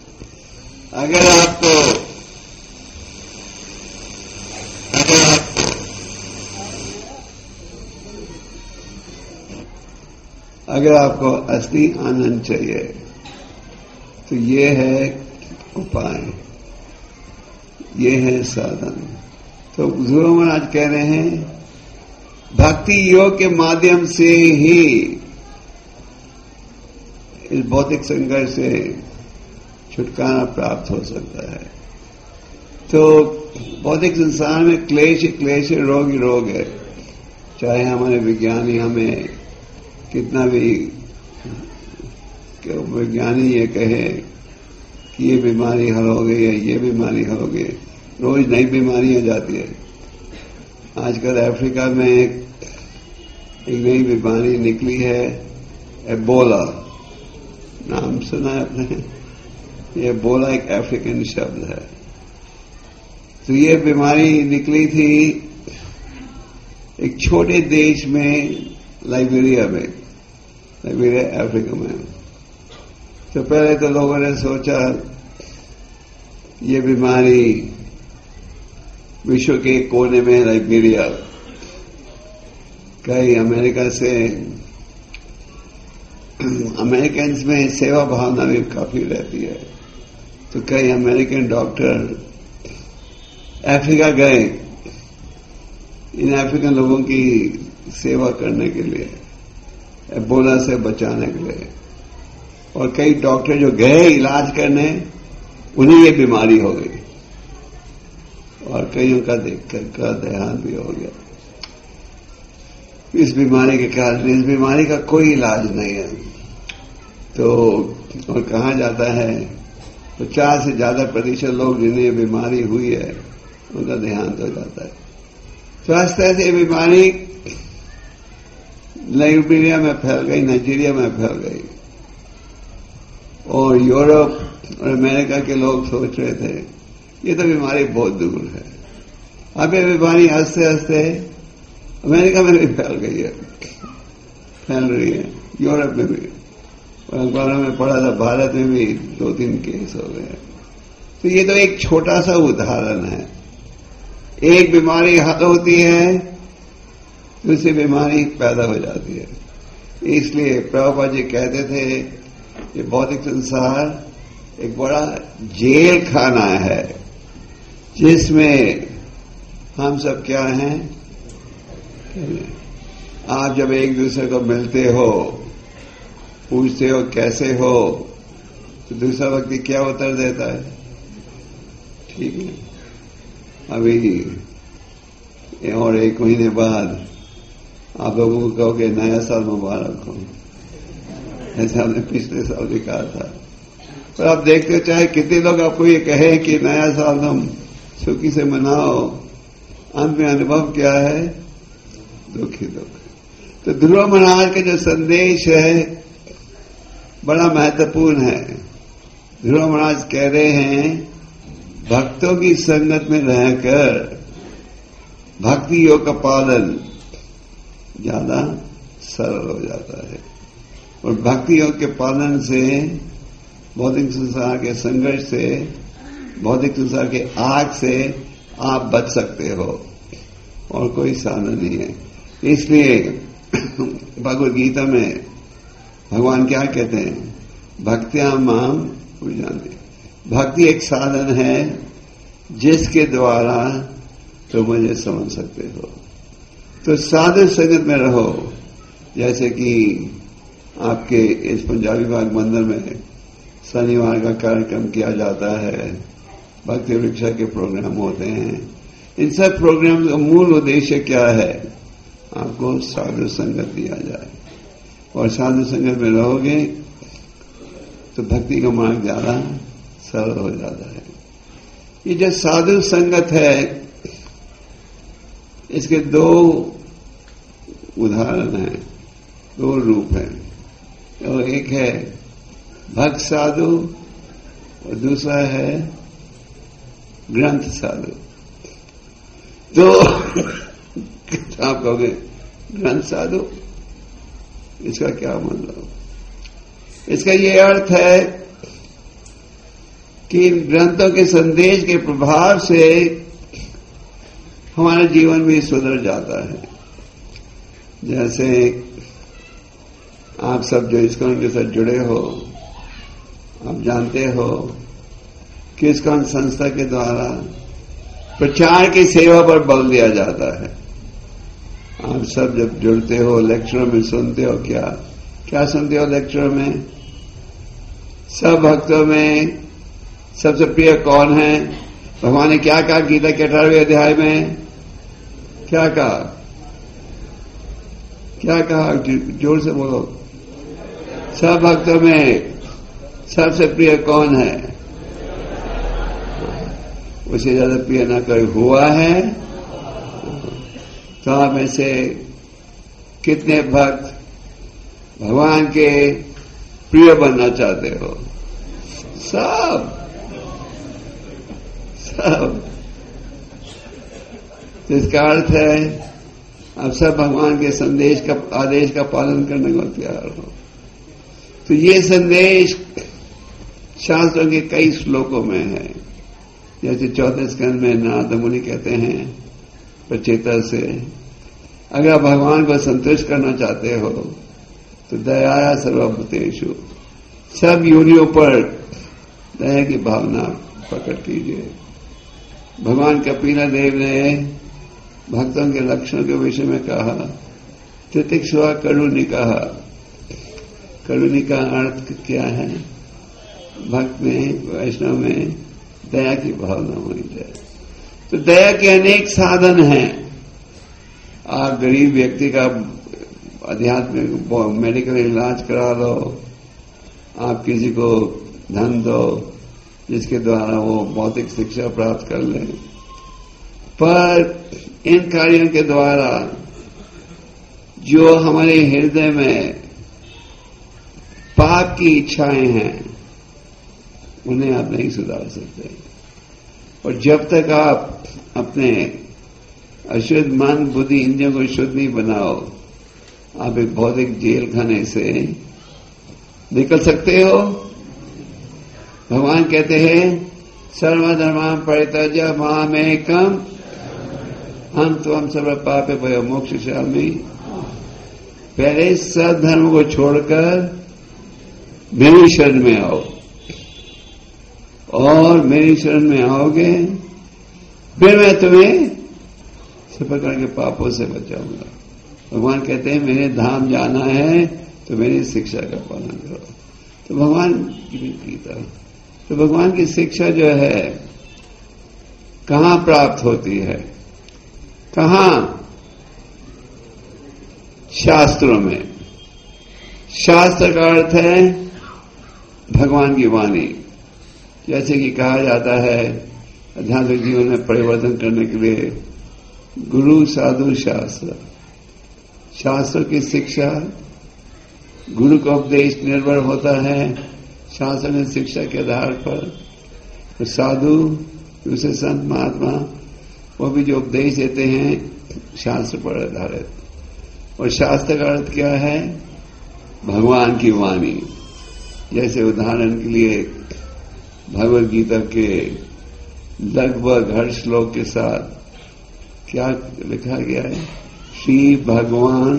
अगर आपको असली आनंद चाहिए तो ये है उपाय, ये है साधन। तो ध्रुव महाराज कह रहे हैं, भक्ति योग के माध्यम से ही इस भौतिक संघर्ष से छुटकारा प्राप्त हो सकता है। तो भौतिक संसार में क्लेश क्लेश, रोग ही रोग है। चाहे हमारे विज्ञानी हमें कितना भी विज्ञानी ये कहे कि ये बीमारी हल हो गई है, ये बीमारी हल हो गई, रोज नई बीमारी हो जाती है। आजकल अफ्रीका में एक नई बीमारी निकली है, एबोला। नाम सुना है आपने? ये एबोला एक अफ्रीकन शब्द है। तो ये बीमारी निकली थी एक छोटे देश में, लाइबेरिया में, लाइबेरिया अफ्रीका में। तो पहले तो लोगों ने सोचा ये बीमारी विश्व के कोने में, लाइबेरिया, कई अमेरिका से, अमेरिकन में सेवा भावना भी काफी रहती है। तो कई अमेरिकन डॉक्टर अफ्रीका गए इन अफ्रीकन लोगों की सेवा करने के लिए, एबोला से बचाने के लिए। और कई डॉक्टर जो गए इलाज करने, उन्हें ये बीमारी हो गई और कईयों का देखकर का देहांत भी हो गया इस बीमारी के कारण। इस बीमारी का कोई इलाज नहीं है। तो और कहा जाता है 50 से ज्यादा प्रतिशत लोग जिन्हें ये बीमारी हुई है उनका देहांत हो जाता है। तो इस तरह से ये बीमारी लाइबेरिया में फैल गई, नाइजीरिया में फैल गई, और यूरोप और अमेरिका के लोग सोच रहे थे ये तो बीमारी बहुत दूर है। अब ये बीमारी आस्ते आस्ते अमेरिका में भी फैल गई है, फैल रही है, यूरोप में भी, और अखबारों में पढ़ा था भारत में भी 2-3 केस हो गए। तो ये तो एक छोटा सा उदाहरण है। एक बीमारी हल होती है, दूसरी बीमारी पैदा हो जाती है। इसलिए प्रभुपाद जी कहते थे ये भौतिक संसार एक बड़ा जेल खाना है, जिसमें हम सब क्या हैं। आप जब एक दूसरे को मिलते हो, पूछते हो कैसे हो, तो दूसरा व्यक्ति क्या उत्तर देता है? ठीक है, अभी और 1 महीने बाद आप लोगों को कहोगे नया साल मुबारक हो, ऐसा हमने पिछले साल भी कहा था। पर आप देखते हो चाहे कितने लोग आपको ये कहे कि नया साल हम सुखी से मनाओ, अंत में अनुभव क्या है? दुखी दुख। तो ध्रुव महाराज का जो संदेश है बड़ा महत्वपूर्ण है। ध्रुव महाराज कह रहे हैं भक्तों की संगत में रहकर भक्ति योग का पालन ज्यादा सरल हो जाता है, और भक्ति योग के पालन से भौतिक संसार के संघर्ष से, भौतिक संसार के आग से आप बच सकते हो, और कोई साधन नहीं है। इसलिए भगवद गीता में भगवान क्या कहते हैं? भक्त्या माम पूजन्ते। भक्ति एक साधन है जिसके द्वारा तुम मुझे समझ सकते हो। तो साधु संगत में रहो, जैसे कि आपके इस पंजाबी बाग मंदिर में शनिवार का कार्यक्रम किया जाता है, भक्ति वृक्षा के प्रोग्राम होते हैं। इन सब प्रोग्राम का मूल उद्देश्य क्या है? आपको साधु संगत दिया जाए, और साधु संगत में रहोगे तो भक्ति का मार्ग ज्यादा सरल हो जाता है। ये जो साधु संगत है, इसके 2 उदाहरण हैं, 2 रूप हैं। और एक है भक्त साधु और दूसरा है ग्रंथ साधु। तो आप कहोगे ग्रंथ साधु, इसका क्या मतलब? इसका ये अर्थ है कि इन ग्रंथों के संदेश के प्रभाव से हमारा जीवन भी सुधर जाता है। जैसे आप सब जो इस्कॉन के साथ जुड़े हो, आप जानते हो कि इस्कॉन संस्था के द्वारा प्रचार की सेवा पर बल दिया जाता है। आप सब जब जुड़ते हो, लेक्चर में सुनते हो, क्या सुनते हो लेक्चर में? सब भक्तों में सबसे प्रिय कौन है? भगवान ने क्या कहा गीता के 18वें अध्याय में? क्या कहा? क्या कहा? जोर से बोलो। सब भक्तों में सबसे प्रिय कौन है? उसे ज्यादा प्रिय ना कोई हुआ है। तो आप में से कितने भक्त भगवान के प्रिय बनना चाहते हो? सब। तो इसका अर्थ है आप सब भगवान के संदेश का, आदेश का पालन करने को तैयार हो। तो ये संदेश शास्त्रों के कई श्लोकों में है। जैसे 4थे स्कंद में नारद मुनि कहते हैं प्रचेता से, अगर भगवान को संतुष्ट करना चाहते हो तो दया सर्वभूतेषु, सब योनियों पर दया की भावना प्रकट कीजिए। भगवान कपिला देव ने भक्तों के लक्षणों के विषय में कहा, तितिक्षुआ करुणिका। करुणिका अर्थ क्या है? भक्त में, वैष्णव में दया की भावना होनी चाहिए। तो दया के अनेक साधन हैं। आप गरीब व्यक्ति का आध्यात्मिक मेडिकल इलाज करा लो, आप किसी को धन दो जिसके द्वारा वो भौतिक शिक्षा प्राप्त कर ले। पर इन कार्यों के द्वारा जो हमारे हृदय में पाप की इच्छाएं हैं उन्हें आप नहीं सुधार सकते। और जब तक आप अपने अशुद्ध मन बुद्धि इंद्रियों को शुद्ध नहीं बनाओ, आप एक भौतिक जेल खाने से निकल सकते हो। भगवान कहते हैं सर्वधर्मान् परित्यज्य मामेकम् अहं त्वं सर्वपापे भयो मोक्षयिष्यामि। पहले सब धर्म को छोड़कर मेरी शरण में आओ, और मेरी शरण में आओगे फिर मैं तुम्हें सब प्रकार के पापों से बचाऊंगा। भगवान कहते हैं मेरे धाम जाना है तो मेरी शिक्षा का पालन करो। तो भगवान की गीता, तो भगवान की शिक्षा जो है कहां प्राप्त होती है? कहां? शास्त्रों में। शास्त्र का अर्थ है भगवान की वाणी। जैसे कि कहा जाता है आध्यात्मिक जीवन में परिवर्तन करने के लिए गुरु साधु शास्त्र। शास्त्र की शिक्षा, गुरु का उपदेश निर्भर होता है शास्त्र में शिक्षा के आधार पर। तो साधु दूसरे संत महात्मा वो भी जो उपदेश देते हैं शास्त्र पर आधारित। और शास्त्र का अर्थ क्या है? भगवान की वाणी। जैसे उदाहरण के लिए भगवद गीता के लगभग हर श्लोक के साथ क्या लिखा गया है? श्री भगवान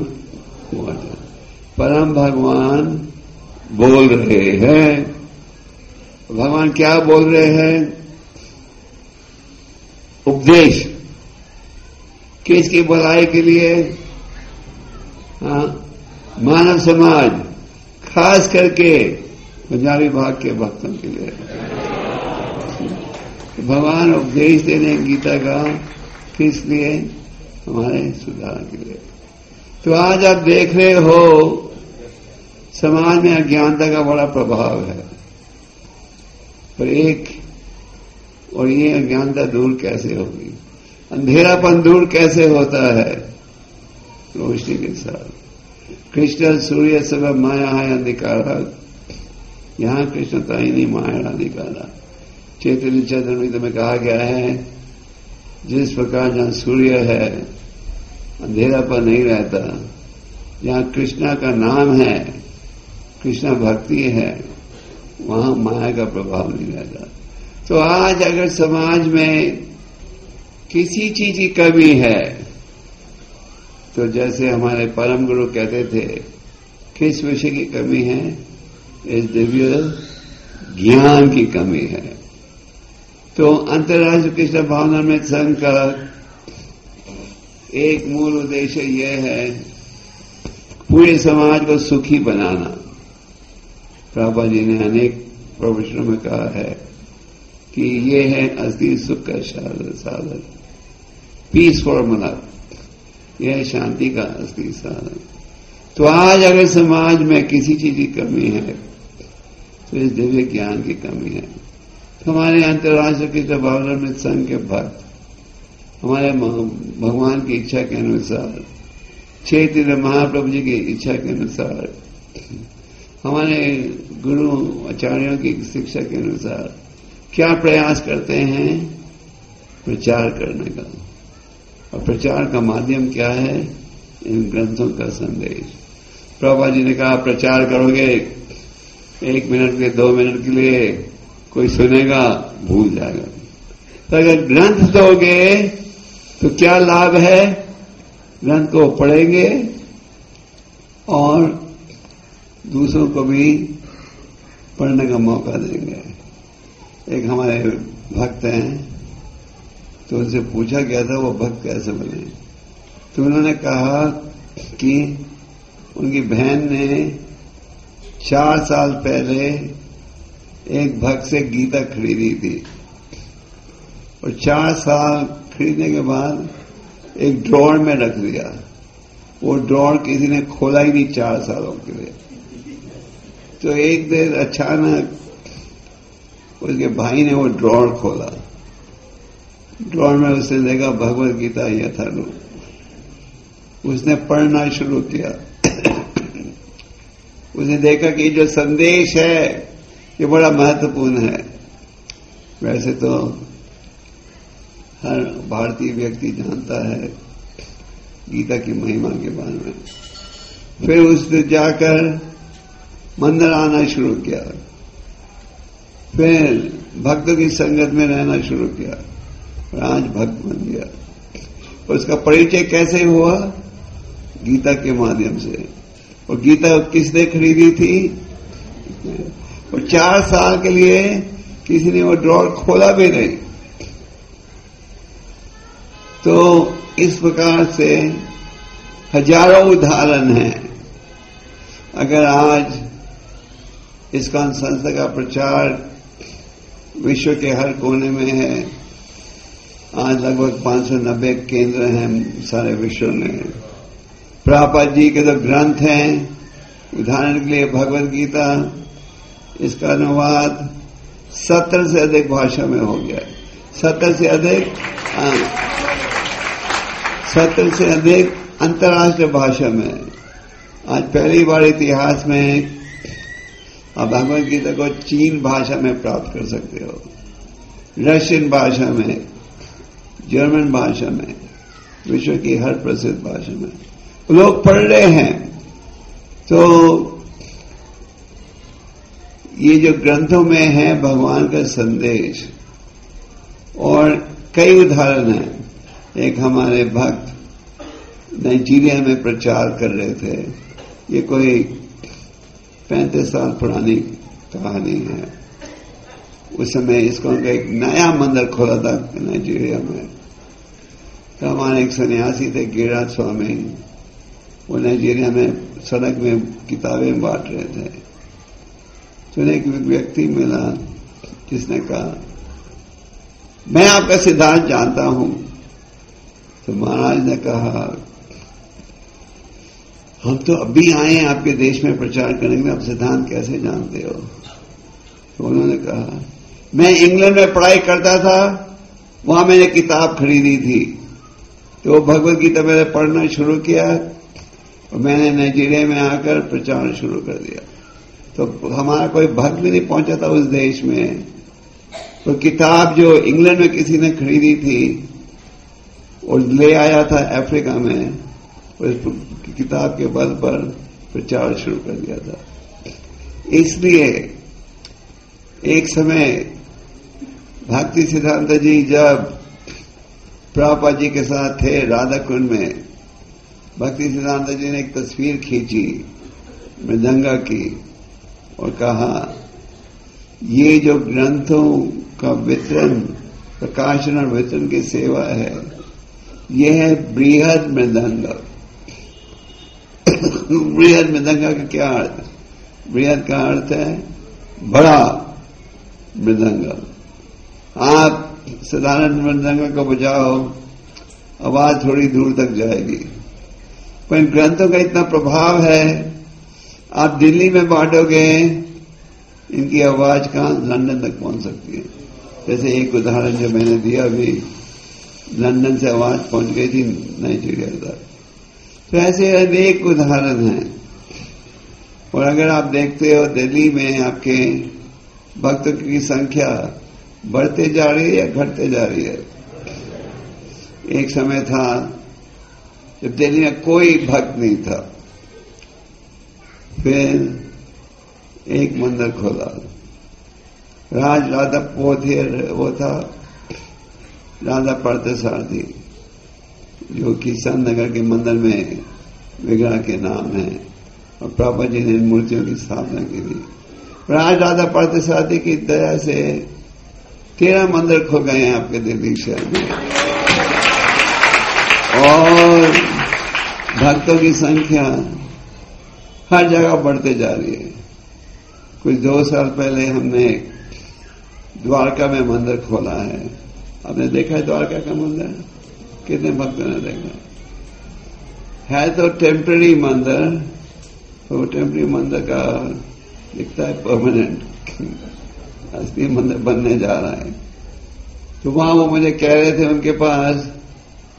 परम भगवान बोल रहे हैं। भगवान क्या बोल रहे हैं? उपदेश। किसकी भलाई के लिए? मानव समाज, खास करके पंजाबी भाग के भक्तों के लिए भगवान उपदेश देने गीता का। किस लिए? हमारे सुधार के लिए। तो आज आप देख रहे हो समाज में अज्ञानता का बड़ा प्रभाव है, पर और ये अज्ञानता दूर कैसे होगी? अंधेरापन दूर कैसे होता है? रोशनी के साथ। कृष्ण सूर्य सब माया है अंधिकारा, यहां कृष्णता ही नहीं माया अंधिकारा। चैतन्य चैतन्य में कहा गया है जिस प्रकार जहां सूर्य है अंधेरा पर नहीं रहता, जहां कृष्णा का नाम है, कृष्णा भक्ति है, वहां माया का प्रभाव नहीं रहता। तो आज अगर समाज में किसी चीज की कमी है तो जैसे हमारे परम गुरु कहते थे, किस विषय की कमी है? इस दिव्य ज्ञान की कमी है। तो अंतर्राष्ट्रीय कृष्ण भावनामृत संघ का एक मूल उद्देश्य यह है पूरे समाज को सुखी बनाना। प्रभुपाद जी ने अनेक प्रवचनों में कहा है कि ये है असली सुख का साधन, पीस फॉर्मूला, यह है शांति का असली साधन। तो आज अगर समाज में किसी चीज की कमी है तो इस दिव्य ज्ञान की कमी है। हमारे अंतर्राष्ट्रीय कृष्ण भावनामृत संघ के भक्त हमारे भगवान की इच्छा के अनुसार, चैतन्य महाप्रभु जी की इच्छा के अनुसार, हमारे गुरु आचार्यों की शिक्षा के अनुसार क्या प्रयास करते हैं? प्रचार करने का। और प्रचार का माध्यम क्या है? इन ग्रंथों का संदेश। प्रभुपाद जी ने कहा प्रचार करोगे 1 मिनट के 2 मिनट के लिए, कोई सुनेगा भूल जाएगा। तो अगर ग्रंथ दोगे तो क्या लाभ है? ग्रंथ को पढ़ेंगे और दूसरों को भी पढ़ने का मौका देंगे। एक हमारे भक्त हैं, तो उनसे पूछा गया था वो भक्त कैसे बने, तो उन्होंने कहा कि उनकी बहन ने 4 साल पहले एक भक्त से गीता खरीदी थी और 4 साल खरीदने के बाद एक ड्रॉर में रख दिया। वो ड्रॉर किसी ने खोला ही नहीं 4 सालों के लिए। तो एक दिन अचानक उसके भाई ने वो ड्रॉर खोला। ड्रॉर में उसने देखा भगवद गीता यथारूप। उसने पढ़ना शुरू किया। उसने देखा कि जो संदेश है ये बड़ा महत्वपूर्ण है। वैसे तो हर भारतीय व्यक्ति जानता है गीता की महिमा के बारे में। फिर उसने जाकर मंदिर आना शुरू किया, फिर भक्तों की संगत में रहना शुरू किया और आज भक्त बन गया। उसका परिचय कैसे हुआ? गीता के माध्यम से। और गीता किसने खरीदी थी? और 4 साल के लिए किसी ने वो ड्रॉर खोला भी नहीं। तो इस प्रकार से हजारों उदाहरण हैं। अगर आज इस्कॉन संस्था का प्रचार विश्व के हर कोने में है, आज लगभग 590 केंद्र हैं सारे विश्व में। प्रभुपाद जी के जो ग्रंथ हैं, उदाहरण के लिए भगवद गीता, इसका अनुवाद 70 से अधिक भाषा में हो गया है। 70 से अधिक अंतर्राष्ट्रीय भाषा में। आज पहली बार इतिहास में आप भगवद गीता को चीन भाषा में प्राप्त कर सकते हो, रशियन भाषा में, जर्मन भाषा में, विश्व की हर प्रसिद्ध भाषा में लोग पढ़ रहे हैं। तो ये जो ग्रंथों में है भगवान का संदेश, और कई उदाहरण हैं। एक हमारे भक्त नाइजीरिया में प्रचार कर रहे थे। ये कोई 35 साल पुरानी कहानी है। उस समय इसको एक नया मंदिर खोला था नाइजीरिया में। तो हमारे एक सन्यासी थे गिरिराज स्वामी, वो नाइजीरिया में सड़क में किताबें बांट रहे थे। तो एक व्यक्ति मिला जिसने कहा, मैं आपका सिद्धांत जानता हूं। तो महाराज ने कहा, हम तो अभी आए हैं आपके देश में प्रचार करने में, आप सिद्धांत कैसे जानते हो? तो उन्होंने कहा, मैं इंग्लैंड में पढ़ाई करता था, वहां मैंने किताब खरीदी थी, तो वो भगवद गीता मैंने पढ़ना शुरू किया और मैंने नाइजीरिया में आकर प्रचार शुरू कर दिया। तो हमारा कोई भक्त भी नहीं पहुंचा था उस देश में। तो किताब जो इंग्लैंड में किसी ने खरीदी थी और ले आया था अफ्रीका में, उस किताब के बल पर प्रचार शुरू कर दिया था। इसलिए एक समय भक्ति सिद्धांत जी जब प्रभुपाद जी के साथ थे राधा कुंड में, भक्ति सिद्धांत जी ने एक तस्वीर खींची मृदंगा की और कहा, ये जो ग्रंथों का वितरण, प्रकाशन और वितरण की सेवा है, ये है बृहद मृदंगा। बृहद मृदंगा का क्या अर्थ? बृहद का अर्थ है बड़ा मृदंगा। आप साधारण मृदंगा को बजाओ, आवाज थोड़ी दूर तक जाएगी, पर इन ग्रंथों का इतना प्रभाव है, आप दिल्ली में बांटोगे, इनकी आवाज कहां लंदन तक पहुंच सकती है। जैसे एक उदाहरण जो मैंने दिया अभी, लंदन से आवाज पहुंच गई थी नाइजीरिया तक। तो ऐसे अनेक उदाहरण हैं। और अगर आप देखते हो दिल्ली में आपके भक्तों की संख्या बढ़ते जा रही है या घटते जा रही है? एक समय था जब दिल्ली में कोई भक्त नहीं था, फिर एक मंदिर खोला, राज राधा पोथियर वो था, राधा पार्थसारथी, जो कि सन नगर के मंदिर में विग्रह के नाम है, और प्रभुपाद जी ने इन मूर्तियों की स्थापना की थी। राज राधा पार्थसारथी की दया से 13 मंदिर खुल गए हैं आपके दिल्ली शहर में, और भक्तों की संख्या हर जगह बढ़ते जा रही है। कुछ 2 साल पहले हमने द्वारका में मंदिर खोला है। आपने देखा है द्वारका का मंदिर? कितने भक्तों ने देखा है? तो टेम्पररी मंदिर, तो टेम्पररी मंदिर का दिखता है परमानेंट, असली मंदिर बनने जा रहा है। तो वहां वो मुझे कह रहे थे, उनके पास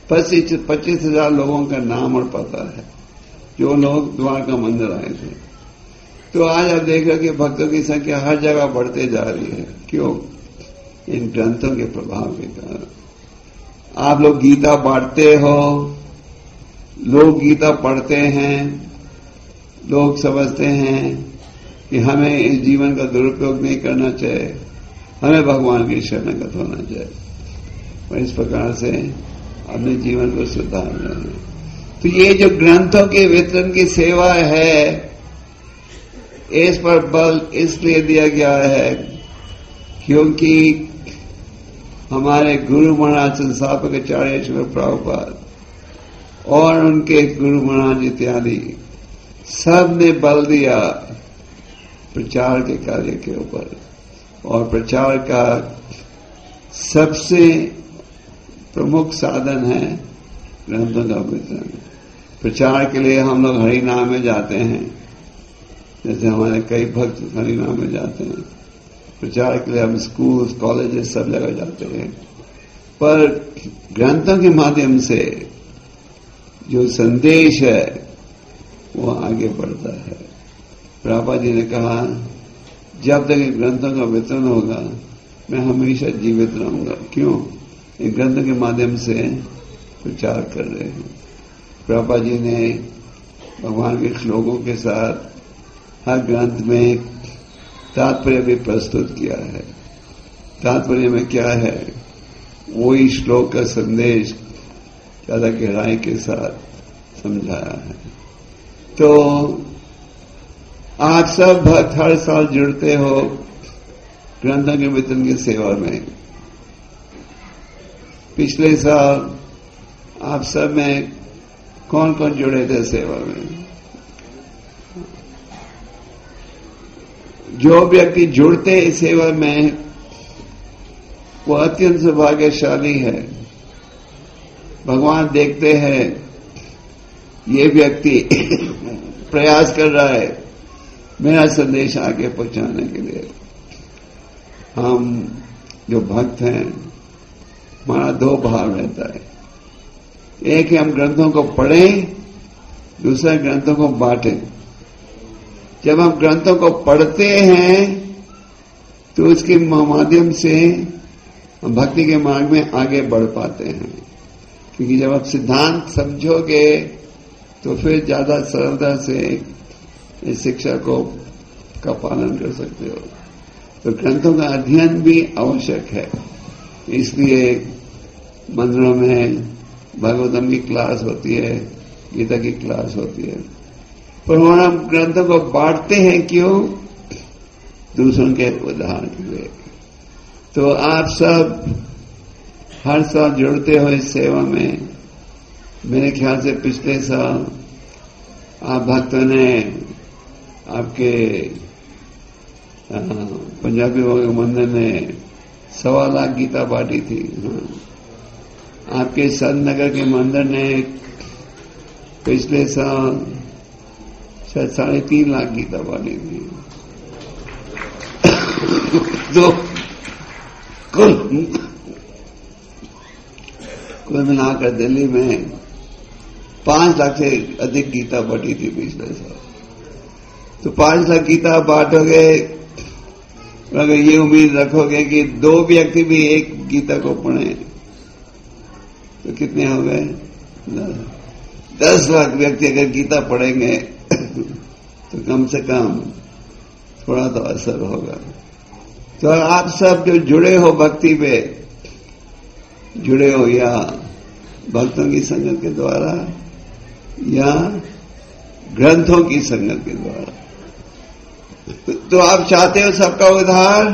25,000 लोगों का नाम और पता है जो लोग द्वारका मंदिर आए थे। तो आज आप देख रहे कि भक्तों की संख्या हर जगह बढ़ते जा रही है। क्यों? इन ग्रंथों के प्रभाव के कारण। आप लोग गीता बांटते हो, लोग गीता पढ़ते हैं, लोग समझते हैं कि हमें इस जीवन का दुरुपयोग नहीं करना चाहिए, हमें भगवान की शरणागत होना चाहिए, और इस प्रकार से अपने जीवन को सुधार रहे हैं। तो ये जो ग्रंथों के वितरण की सेवा है, इस पर बल इसलिए दिया गया है क्योंकि हमारे गुरु महाराज संस्थापक आचार्य श्रील प्रभुपाद और उनके गुरु महाराज इत्यादि सब ने बल दिया प्रचार के कार्य के ऊपर, और प्रचार का सबसे प्रमुख साधन है ग्रंथों का वितरण। प्रचार के लिए हम लोग हरिनाम में जाते हैं, जैसे हमारे कई भक्त हरिनाम में जाते हैं। प्रचार के लिए हम स्कूल, कॉलेजेस सब जगह जाते हैं, पर ग्रंथों के माध्यम से जो संदेश है वो आगे बढ़ता है। प्रभुपाद जी ने कहा, जब तक इन ग्रंथों का वितरण होगा मैं हमेशा जीवित रहूंगा। क्यों? इन ग्रंथों के माध्यम से प्रचार कर रहे हैं। प्रभुपाद जी ने भगवान के श्लोकों के साथ हर ग्रंथ में तात्पर्य भी प्रस्तुत किया है। तात्पर्य में क्या है, वही श्लोक का संदेश ज्यादा गहराई के साथ समझाया है। तो आप सब भक्त हर साल जुड़ते हो ग्रंथों के वितरण की सेवा में। पिछले साल आप सब में कौन कौन जुड़े थे सेवा में? जो व्यक्ति जुड़ते इस सेवा में वो अत्यंत सौभाग्यशाली है। भगवान देखते हैं ये व्यक्ति प्रयास कर रहा है मेरा संदेश आगे पहुंचाने के लिए। हम जो भक्त हैं, हमारा दो भाव रहता है। एक है हम ग्रंथों को पढ़ें, दूसरा ग्रंथों को बांटें। जब हम ग्रंथों को पढ़ते हैं तो उसके माध्यम से हम भक्ति के मार्ग में आगे बढ़ पाते हैं, क्योंकि जब आप सिद्धांत समझोगे तो फिर ज्यादा सरलता से इस शिक्षा का पालन कर सकते हो। तो ग्रंथों का अध्ययन भी आवश्यक है। इसलिए मंदिरों में भागवतम की क्लास होती है, गीता की क्लास होती है, पर हम ग्रंथों को बांटते हैं क्यों? दूसरों के उद्धार के लिए। तो आप सब हर साल जुड़ते हो इस सेवा में। मेरे ख्याल से पिछले साल आप भक्तों ने आपके पंजाबी मंदिर ने 1.25 लाख गीता बांटी थी। आपके संत नगर के मंदिर ने पिछले साल शायद 3.5 लाख गीता बांटी थी। तो कुल मिलाकर दिल्ली में 5 लाख से अधिक गीता बांटी थी पिछले साल। तो 5 लाख गीता बांटोगे, अगर ये उम्मीद रखोगे कि 2 व्यक्ति भी एक गीता को पढ़ें तो कितने हो गए? 10 लाख व्यक्ति अगर गीता पढ़ेंगे तो कम से कम थोड़ा तो असर होगा। तो आप सब जो जुड़े हो भक्ति पे जुड़े हो, या भक्तों की संगत के द्वारा या ग्रंथों की संगत के द्वारा, तो आप चाहते हो सबका उद्धार,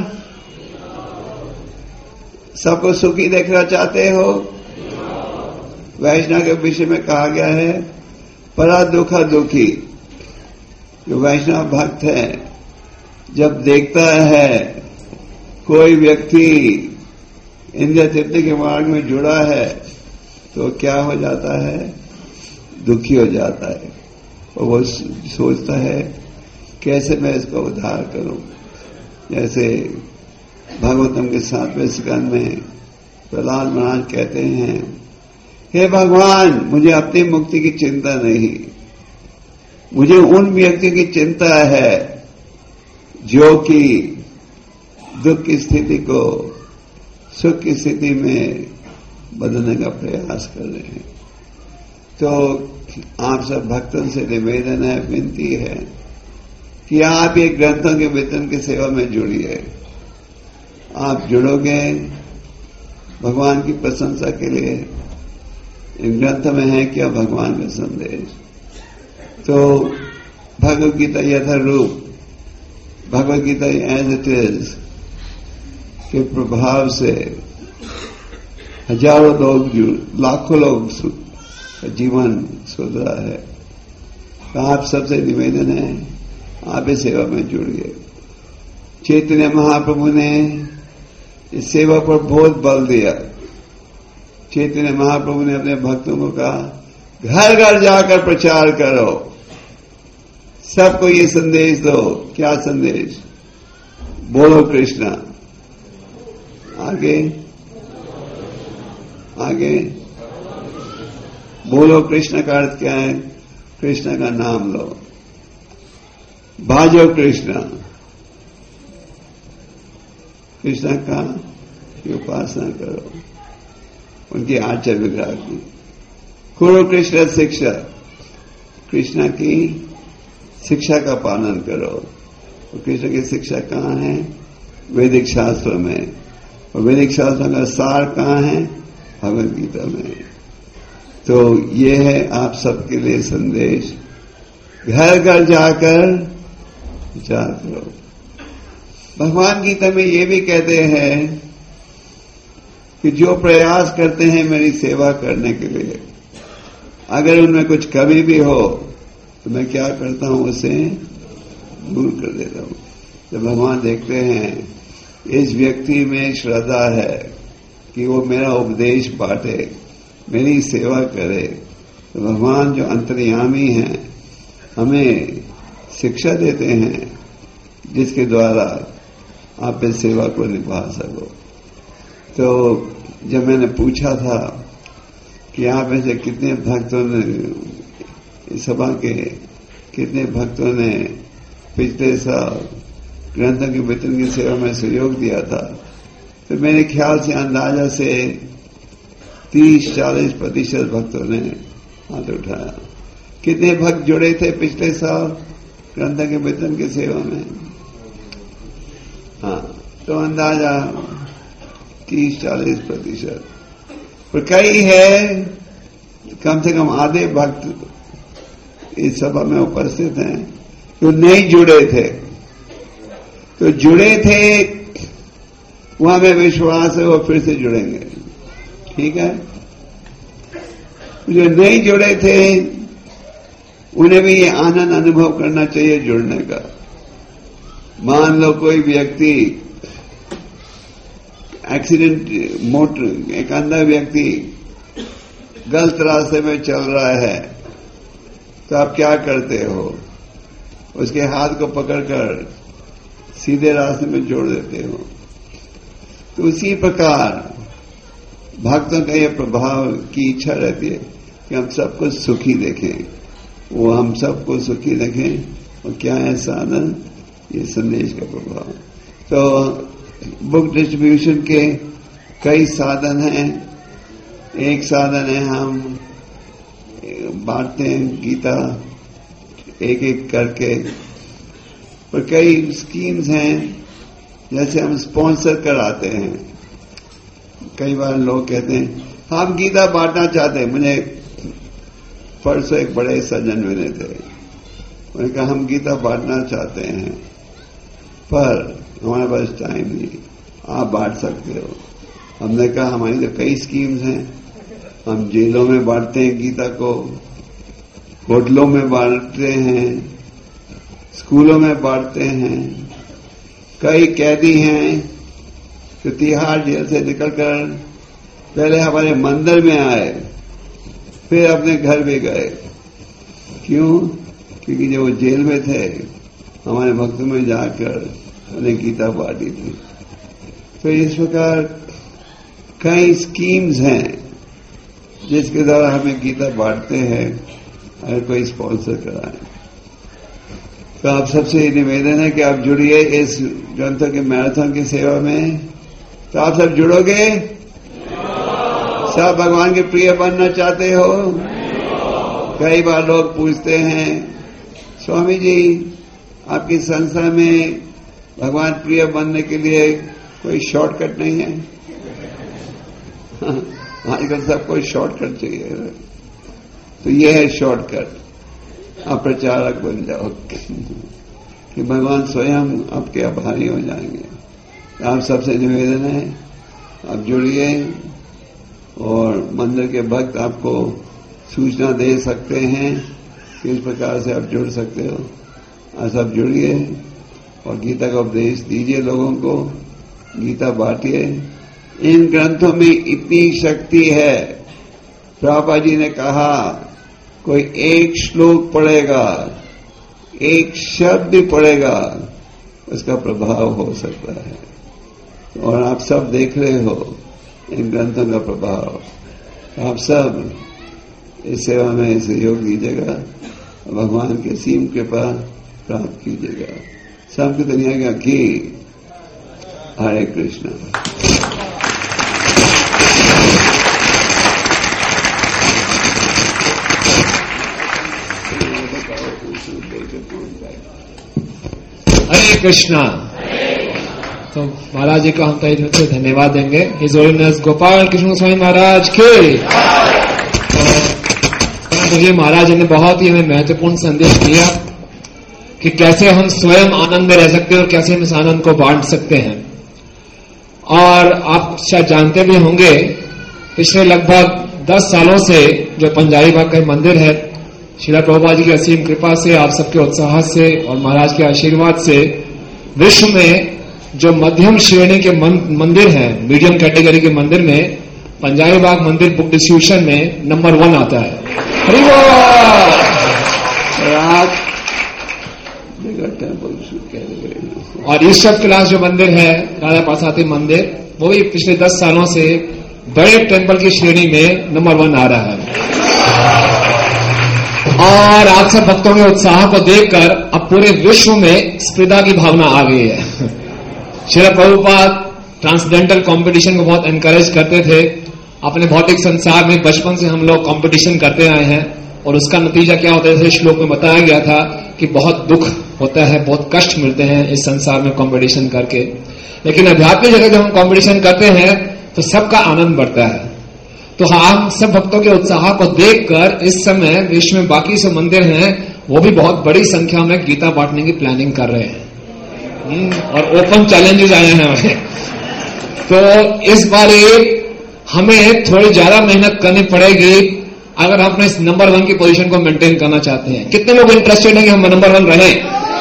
सबको सुखी देखना चाहते हो। वैष्णव के विषय में कहा गया है परा दुखा दुखी। जो वैष्णव भक्त है जब देखता है कोई व्यक्ति इंद्रिय तृप्ति के मार्ग में जुड़ा है तो क्या हो जाता है? दुखी हो जाता है, और वो सोचता है कैसे मैं इसका उद्धार करूं। जैसे भागवतम के 7वें स्कंद में प्रहलाद महाराज कहते हैं हे भगवान, मुझे अपनी मुक्ति की चिंता नहीं, मुझे उन व्यक्ति की चिंता है जो कि दुख की स्थिति को सुख की स्थिति में बदलने का प्रयास कर रहे हैं। तो आप सब भक्तों से निवेदन है, विनती है कि आप ये ग्रंथों के वितरण की सेवा में जुड़िए। आप जुड़ोगे भगवान की प्रशंसा के लिए। इन ग्रंथ में है क्या भगवान का संदेश। तो Bhagavad Gita Yatharup, Bhagavad Gita as it is के प्रभाव से हजारों लोग, लाखों लोग जीवन सुधरा है। तो आप सबसे निवेदन है, आप इस सेवा में जुड़िए। चैतन्य महाप्रभु ने इस सेवा पर बहुत बल दिया। चैतन्य महाप्रभु ने अपने भक्तों को कहा, घर घर जाकर प्रचार करो, सबको ये संदेश दो। क्या संदेश? बोलो कृष्णा। आगे आगे बोलो कृष्ण का अर्थ क्या है? कृष्ण का नाम लो, भाजो कृष्ण, कृष्ण का उपासना करो, उनकी आचार विग्रह की करो। कृष्ण शिक्षा, कृष्ण की शिक्षा का पालन करो। और कृष्ण की शिक्षा कहाँ है? वैदिक शास्त्रों में। और वैदिक शास्त्रों का सार कहाँ है? भगवद गीता में। तो ये है आप सबके लिए संदेश, घर घर जाकर विचार करो। भगवान गीता में ये भी कहते हैं कि जो प्रयास करते हैं मेरी सेवा करने के लिए, अगर उनमें कुछ कमी भी हो तो मैं क्या करता हूं, उसे दूर कर देता हूं। जब भगवान देखते हैं इस व्यक्ति में श्रद्धा है कि वो मेरा उपदेश बांटे, मेरी सेवा करे, तो भगवान जो अंतर्यामी हैं हमें शिक्षा देते हैं जिसके द्वारा आप इस सेवा को निभा सको। तो जब मैंने पूछा था कि आप ऐसे कितने भक्तों ने, इस सभा के कितने भक्तों ने पिछले साल ग्रंथों के वितरण की सेवा में सहयोग दिया था, तो मेरे ख्याल से अंदाजा से 30-40% भक्तों ने हाथ उठाया। कितने भक्त जुड़े थे पिछले साल ग्रंथों के वितरण की सेवा में? हाँ, तो अंदाजा 30-40%। पर कई है कम से कम आधे भक्त इस सभा में उपस्थित हैं जो नहीं जुड़े थे। तो जुड़े थे, वहां में विश्वास है वो फिर से जुड़ेंगे। ठीक है? जो नहीं जुड़े थे उन्हें भी ये आनंद अनुभव करना चाहिए जुड़ने का। मान लो कोई व्यक्ति एक्सीडेंट, मोटर, एक अंधा व्यक्ति गलत रास्ते में चल रहा है, तो आप क्या करते हो? उसके हाथ को पकड़कर सीधे रास्ते में जोड़ देते हो। तो उसी प्रकार भक्तों का यह प्रभाव की इच्छा रहती है कि हम सबको सुखी देखें, वो हम सबको सुखी देखें। और क्या है साधन? ये संदेश का प्रभाव। तो बुक डिस्ट्रीब्यूशन के कई साधन हैं। एक साधन है हम बांटते हैं गीता एक एक करके, पर कई स्कीम्स हैं जैसे हम स्पॉन्सर कराते हैं। कई बार लोग कहते हैं हम गीता बांटना चाहते हैं। मुझे परसों एक बड़े सज्जन मिले थे, उन्होंने कहा हम गीता बांटना चाहते हैं पर हमारे पास टाइम नहीं, आप बांट सकते हो। हमने कहा हमारी तो कई स्कीम्स हैं, हम जेलों में बांटते हैं गीता को, होटलों में बांटते हैं, स्कूलों में बांटते हैं। कई कैदी हैं जो तिहाड़ जेल से निकलकर पहले हमारे मंदिर में आए, फिर अपने घर भी गए। क्यों? क्योंकि जब वो जेल में थे हमारे भक्तों में जाकर उन्हें गीता बांटी थी। तो इस प्रकार कई स्कीम्स हैं जिसके द्वारा हमें गीता बांटते हैं, अगर कोई स्पॉन्सर कराए तो आप सबसे निवेदन है कि आप जुड़िए इस ग्रंथों के मैराथन की सेवा में। तो आप सब जुड़ोगे? सब भगवान के प्रिय बनना चाहते हो? कई बार लोग पूछते हैं, स्वामी जी आपकी संस्था में भगवान प्रिय बनने के लिए कोई शॉर्टकट नहीं है? आजकल सबको शॉर्टकट चाहिए, तो ये है शॉर्टकट। आप प्रचारक बन जाओ कि भगवान स्वयं आपके आभारी हो जाएंगे। आप सबसे निवेदन है आप जुड़िए, और मंदिर के भक्त आपको सूचना दे सकते हैं किस प्रकार से आप जुड़ सकते हो। आप सब जुड़िए और गीता का उपदेश दीजिए लोगों को, गीता बांटिए। इन ग्रंथों में इतनी शक्ति है, प्रभुपाद जी ने कहा कोई एक श्लोक पढ़ेगा, एक शब्द भी पढ़ेगा, उसका प्रभाव हो सकता है। और आप सब देख रहे हो इन ग्रंथों का प्रभाव। आप सब इस सेवा में सहयोग दीजिएगा, भगवान की असीम कृपा प्राप्त कीजिएगा। सबकी दुनिया की हरे कृष्ण। हरे कृष्णा। तो महाराज जी को हम तहे दिल से धन्यवाद देंगे। हिज होलीनेस गोपाल कृष्ण स्वामी महाराज के। तो ये महाराज जी ने बहुत ही हमें महत्वपूर्ण संदेश दिया कि कैसे हम स्वयं आनंद में रह सकते हैं और कैसे हम इस आनंद को बांट सकते हैं। और आप शायद जानते भी होंगे, पिछले लगभग 10 सालों से जो पंजाबी बाग का मंदिर है, श्रील प्रभुपाद जी की असीम कृपा से, आप सबके उत्साह से और महाराज के आशीर्वाद से विश्व में जो मध्यम श्रेणी के मंदिर हैं, मीडियम कैटेगरी के मंदिर में पंजाबी बाग मंदिर बुक डिस्ट्रीब्यूशन में नंबर 1 आता है। हरि बोल। और ईश्वर कैलाश जो मंदिर है, राजा पासाती मंदिर, वो भी पिछले 10 सालों से बड़े टेम्पल की श्रेणी में नंबर 1 आ रहा है। और आप सब भक्तों के उत्साह को देखकर अब पूरे विश्व में स्पर्धा की भावना आ गई है। श्रील प्रभुपाद ट्रांसडेंटल कंपटीशन को बहुत एनकरेज करते थे। अपने भौतिक संसार में बचपन से हम लोग कंपटीशन करते आए हैं, और उसका नतीजा क्या होता है, श्लोक में बताया गया था कि बहुत दुख होता है, बहुत कष्ट मिलते हैं इस संसार में कंपटीशन करके। लेकिन आध्यात्मिक जगह जब हम कंपटीशन करते हैं तो सबका आनंद बढ़ता है। तो हम सब भक्तों के उत्साह को देखकर इस समय विश्व में बाकी सब मंदिर हैं, वो भी बहुत बड़ी संख्या में गीता बांटने की प्लानिंग कर रहे हैं, और ओपन चैलेंजेस आए हैं हमें। तो इस बार हमें थोड़ी ज्यादा मेहनत करनी पड़ेगी अगर हम अपने नंबर 1 की पोजीशन को मेंटेन करना चाहते हैं। कितने लोग इंटरेस्टेड हैं कि हम नंबर 1 रहें?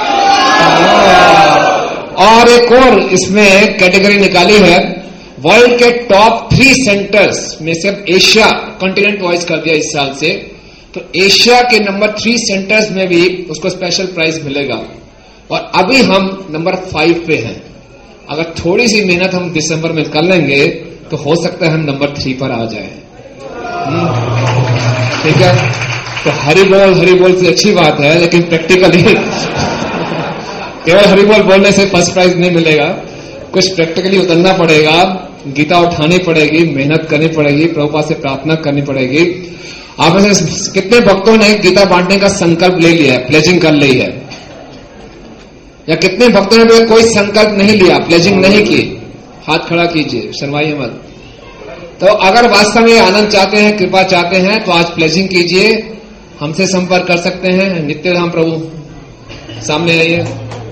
और एक और इसमें कैटेगरी निकाली है, वर्ल्ड के टॉप 3 सेंटर्स में से एशिया कॉन्टिनेंट वाइज कर दिया इस साल से। तो एशिया के नंबर 3 सेंटर्स में भी उसको स्पेशल प्राइज मिलेगा। और अभी हम नंबर 5 पे हैं। अगर थोड़ी सी मेहनत हम दिसंबर में कर लेंगे तो हो सकता है हम नंबर 3 पर आ जाए। ठीक है, तो हरि बोल से अच्छी बात है, लेकिन प्रैक्टिकली केवल हरि बोल बोलने से फर्स्ट प्राइज नहीं मिलेगा, कुछ प्रैक्टिकली उतरना पड़ेगा, गीता उठानी पड़ेगी, मेहनत करनी पड़ेगी, प्रभुपाद से प्रार्थना करनी पड़ेगी। आप में से कितने भक्तों ने गीता बांटने का संकल्प ले लिया है, प्लेजिंग कर ली है? या कितने भक्तों ने कोई संकल्प नहीं लिया, प्लेजिंग नहीं की? हाथ खड़ा कीजिए, शर्माइए मत। तो अगर वास्तव में आनंद चाहते हैं, कृपा चाहते हैं, तो आज प्लेजिंग कीजिए, हमसे संपर्क कर सकते हैं। नित्यधाम प्रभु सामने आइए,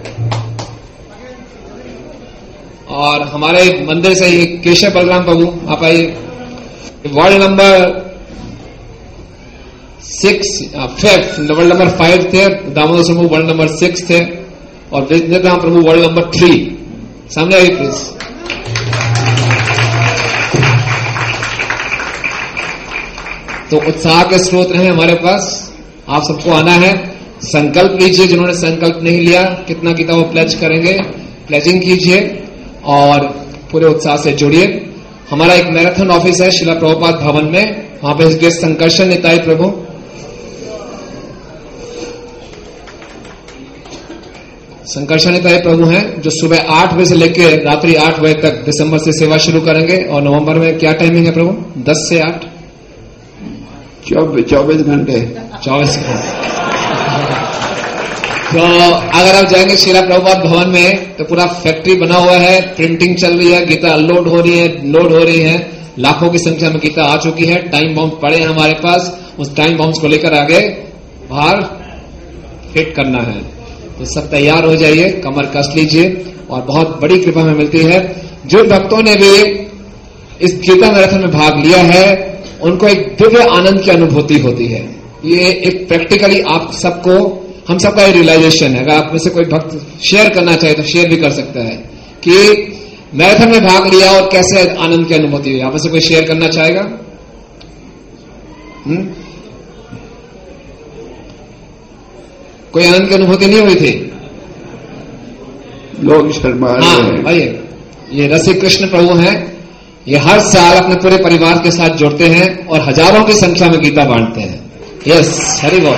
और हमारे मंदिर से ही केशव बलराम प्रभु आप आइए। वर्ल्ड नंबर 5 थे, दामोदर प्रभु वर्ल्ड नंबर 6 थे, और नित्यधाम प्रभु वर्ल्ड नंबर 3। सामने आइए प्लीज। तो उत्साह के स्रोत रहे हमारे पास, आप सबको आना है। संकल्प लीजिए, जिन्होंने संकल्प नहीं लिया, कितना गीता वो प्लेज करेंगे, प्लेजिंग कीजिए और पूरे उत्साह से जुड़िए। हमारा एक मैराथन ऑफिस है श्रील प्रभुपाद भवन में, वहां पे इसके संकर्षण निताई प्रभु। संकर्षण निताई प्रभु हैं जो सुबह 8 बजे से लेकर रात्रि 8 बजे तक दिसंबर से सेवा शुरू करेंगे। और नवंबर में क्या टाइमिंग है प्रभु? 10 से 8, 24 घंटे। 24 घंटे। तो अगर आप जाएंगे शीला प्रभुपाद भवन में तो पूरा फैक्ट्री बना हुआ है, प्रिंटिंग चल रही है, गीता लोड हो रही है, लोड हो रही है, लाखों की संख्या में गीता आ चुकी है। टाइम बॉम्ब पड़े हैं हमारे पास, उस टाइम बॉम्ब्स को लेकर आगे बाहर फिट करना है। तो सब तैयार हो जाइए, कमर कस लीजिए और बहुत बड़ी कृपा में मिलती है। जो भक्तों ने भी इस गीता मैराथन में भाग लिया है उनको एक दिव्य आनंद की अनुभूति होती है। ये एक प्रैक्टिकली आप सबको, हम सबका ये रियलाइजेशन है। अगर आप में से कोई भक्त शेयर करना चाहे तो शेयर भी कर सकता है कि मैराथन में भाग लिया और कैसे आनंद की अनुभूति हुई। आप में से कोई शेयर करना चाहेगा? कोई आनंद की अनुभूति नहीं हुई थी? लोग शर्मा रहे हैं। भाई ये रसिक कृष्ण प्रभु हैं, ये हर साल अपने पूरे परिवार के साथ जुड़ते हैं और हजारों की संख्या में गीता बांटते हैं। यस, हरि बोल।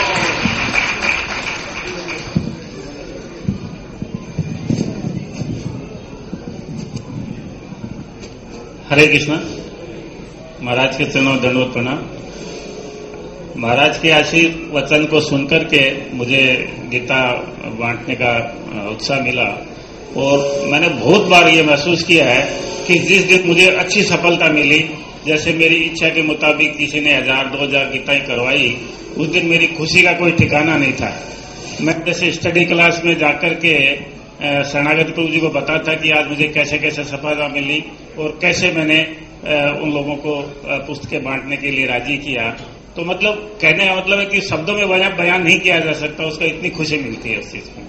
हरे कृष्णा। महाराज के चरणों दंडवत प्रणाम। महाराज के आशीर्वचन को सुनकर के मुझे गीता बांटने का उत्साह मिला और मैंने बहुत बार ये महसूस किया है कि जिस दिन मुझे अच्छी सफलता मिली, जैसे मेरी इच्छा के मुताबिक किसी ने 1000-2000 गीताएं करवाई, उस दिन मेरी खुशी का कोई ठिकाना नहीं था। मैं जैसे स्टडी क्लास में जाकर के शरणागत प्रभु जी को बताता कि आज मुझे कैसे कैसे सफलता मिली और कैसे मैंने उन लोगों को पुस्तकें बांटने के लिए राजी किया। तो मतलब कहने का मतलब है कि शब्दों में बयान नहीं किया जा सकता, उसको इतनी खुशी मिलती है उस चीज में।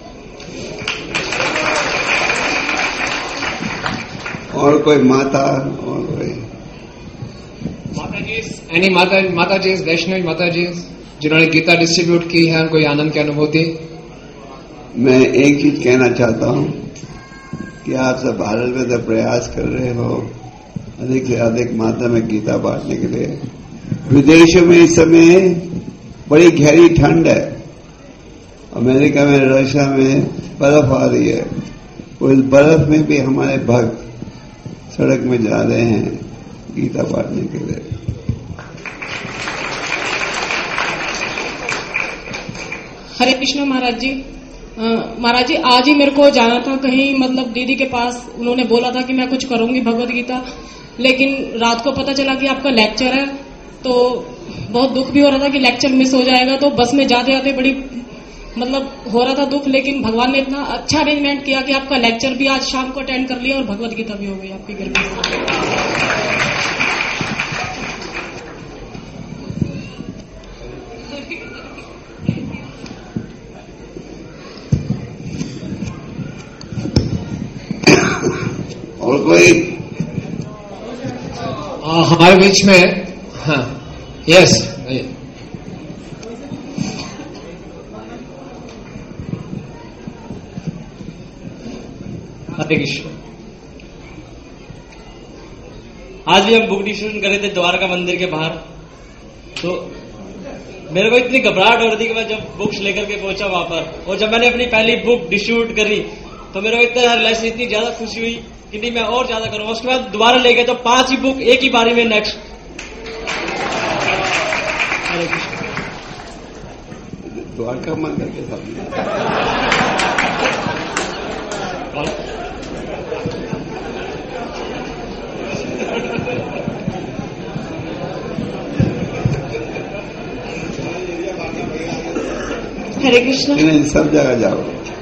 और कोई माता और कोई माता जी, एनी माता जी, वैष्णवी माता जी जिन्होंने गीता डिस्ट्रीब्यूट की है, कोई आनंद की अनुभूति? मैं एक चीज कहना चाहता हूं कि आप सब भारत में तो प्रयास कर रहे हो अधिक से अधिक मात्रा में गीता बांटने के लिए। विदेशों में इस समय बड़ी गहरी ठंड है। अमेरिका में, रशिया में बर्फ आ रही है। उस बर्फ में भी हमारे भक्त सड़क में जा रहे हैं गीता बांटने के लिए। हरे कृष्ण महाराज जी। महाराज जी, आज ही मेरे को जाना था कहीं, मतलब दीदी के पास। उन्होंने बोला था कि मैं कुछ करूंगी भगवत गीता, लेकिन रात को पता चला कि आपका लेक्चर है, तो बहुत दुख भी हो रहा था कि लेक्चर मिस हो जाएगा। तो बस में जाते जाते बड़ी मतलब हो रहा था दुख, लेकिन भगवान ने इतना अच्छा अरेंजमेंट किया कि आपका लेक्चर भी आज शाम को अटेंड कर लिया और भगवत गीता भी हो गई आपकी कृपा से। और कोई हमारे बीच में? हाँ, यस। हरे कृष्ण। आज भी हम बुक डिस्ट्रीब्यूशन कर रहे थे द्वारका मंदिर के बाहर, तो मेरे को इतनी घबराहट हो रही थी कि मैं जब बुक्स लेकर के पहुंचा वहां पर, और जब मैंने अपनी पहली बुक डिस्ट्रीब्यूट करी तो मेरे को इतनी ज्यादा खुशी हुई कि नहीं मैं और ज्यादा करूंगा। उसके बाद दोबारा ले गए तो 5 ही बुक एक ही बारी में नेक्स्ट। द्वारका मंदिर के साथ हरे कृष्ण। सब जगह जाओ।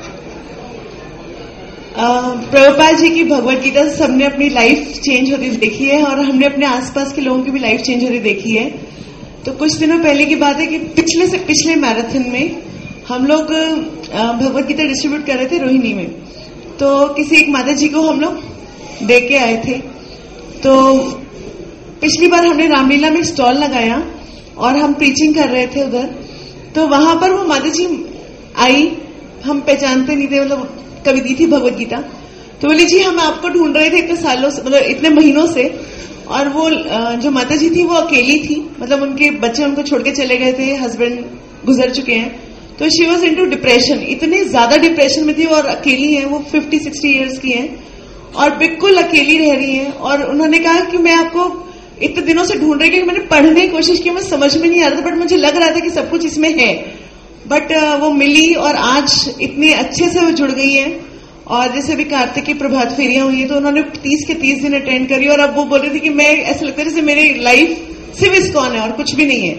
प्रभुपाद जी की भगवत गीता से सबने अपनी लाइफ चेंज होती देखी है और हमने अपने आसपास के लोगों की भी लाइफ चेंज होती देखी है। तो कुछ दिनों पहले की बात है कि पिछले मैराथन में हम लोग भगवत गीता डिस्ट्रीब्यूट कर रहे थे रोहिणी में। तो किसी एक माता जी को हम लोग दे के आए थे। तो पिछली बार हमने रामलीला में स्टॉल लगाया और हम प्रीचिंग कर रहे थे उधर। तो वहां पर वो माता जी आई, हम पहचानते नहीं थे, मतलब कभी दी थी भगवत गीता। तो बोली जी हम आपको ढूंढ रहे थे इतने सालों से, मतलब इतने महीनों से, और वो जो माता जी थी वो अकेली थी, मतलब उनके बच्चे उनको छोड़ के चले गए थे, हस्बैंड गुजर चुके हैं, तो शी वॉज इनटू डिप्रेशन, इतने ज्यादा डिप्रेशन में थी और अकेली है, वो 50-60 ईयर्स की है और बिल्कुल अकेली रह रही है। और उन्होंने कहा कि मैं आपको इतने दिनों से ढूंढ रही हूँ, मैंने पढ़ने की कोशिश की, मैं समझ में नहीं आ रहा था, बट मुझे लग रहा था कि सब कुछ इसमें है, बट वो मिली और आज इतने अच्छे से वो जुड़ गई है। और जैसे अभी कार्तिक की प्रभात फेरियां हुई है तो उन्होंने 30 के 30 दिन अटेंड करी और अब वो बोल रही थी कि मैं ऐसा लगता है जैसे मेरी लाइफ सिर्फ ISKCON है और कुछ भी नहीं है।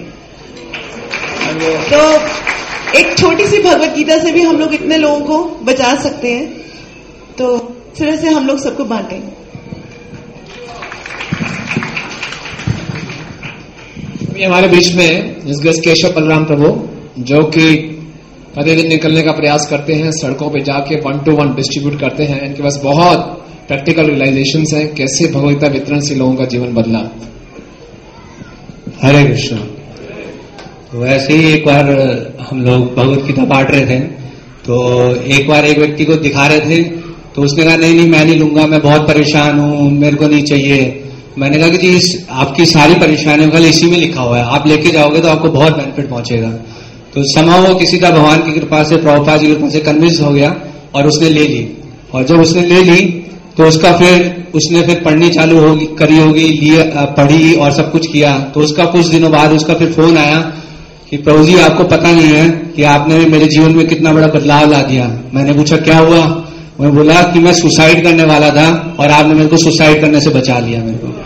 तो एक छोटी सी भगवत गीता से भी हम लोग इतने लोगों को बचा सकते हैं, तो इस तरह से हम लोग सबको बांटें। हमारे बीच में जिस केशव बलराम प्रभु जो कि प्रतिदिन निकलने का प्रयास करते हैं, सड़कों पे जाके 1-to-1 डिस्ट्रीब्यूट करते हैं, इनके पास बहुत प्रैक्टिकल रियलाइजेशंस हैं कैसे भगवत वितरण से लोगों का जीवन बदला। हरे कृष्ण। तो ऐसे ही एक बार हम लोग भगवत गीता बांट रहे थे, तो एक बार एक व्यक्ति को दिखा रहे थे, तो उसने कहा नहीं मैं नहीं लूंगा, मैं बहुत परेशान हूं, मेरे को नहीं चाहिए। मैंने कहा कि जी आपकी सारी परेशानियों का इसी में लिखा हुआ है, आप लेके जाओगे तो आपको बहुत बेनिफिट पहुंचेगा। तो समा वो किसी का भगवान की कृपा से, प्रभुपाद जी की कृपा से कन्विंस हो गया और उसने ले ली। और जब उसने ले ली तो उसने फिर पढ़नी चालू करी होगी, पढ़ी और सब कुछ किया। तो उसका कुछ दिनों बाद उसका फिर फोन आया कि प्रभु जी आपको पता नहीं है कि आपने मेरे जीवन में कितना बड़ा बदलाव ला दिया। मैंने पूछा क्या हुआ? मैं बोला कि मैं सुसाइड करने वाला था और आपने मेरे को सुसाइड करने से बचा लिया मेरे को।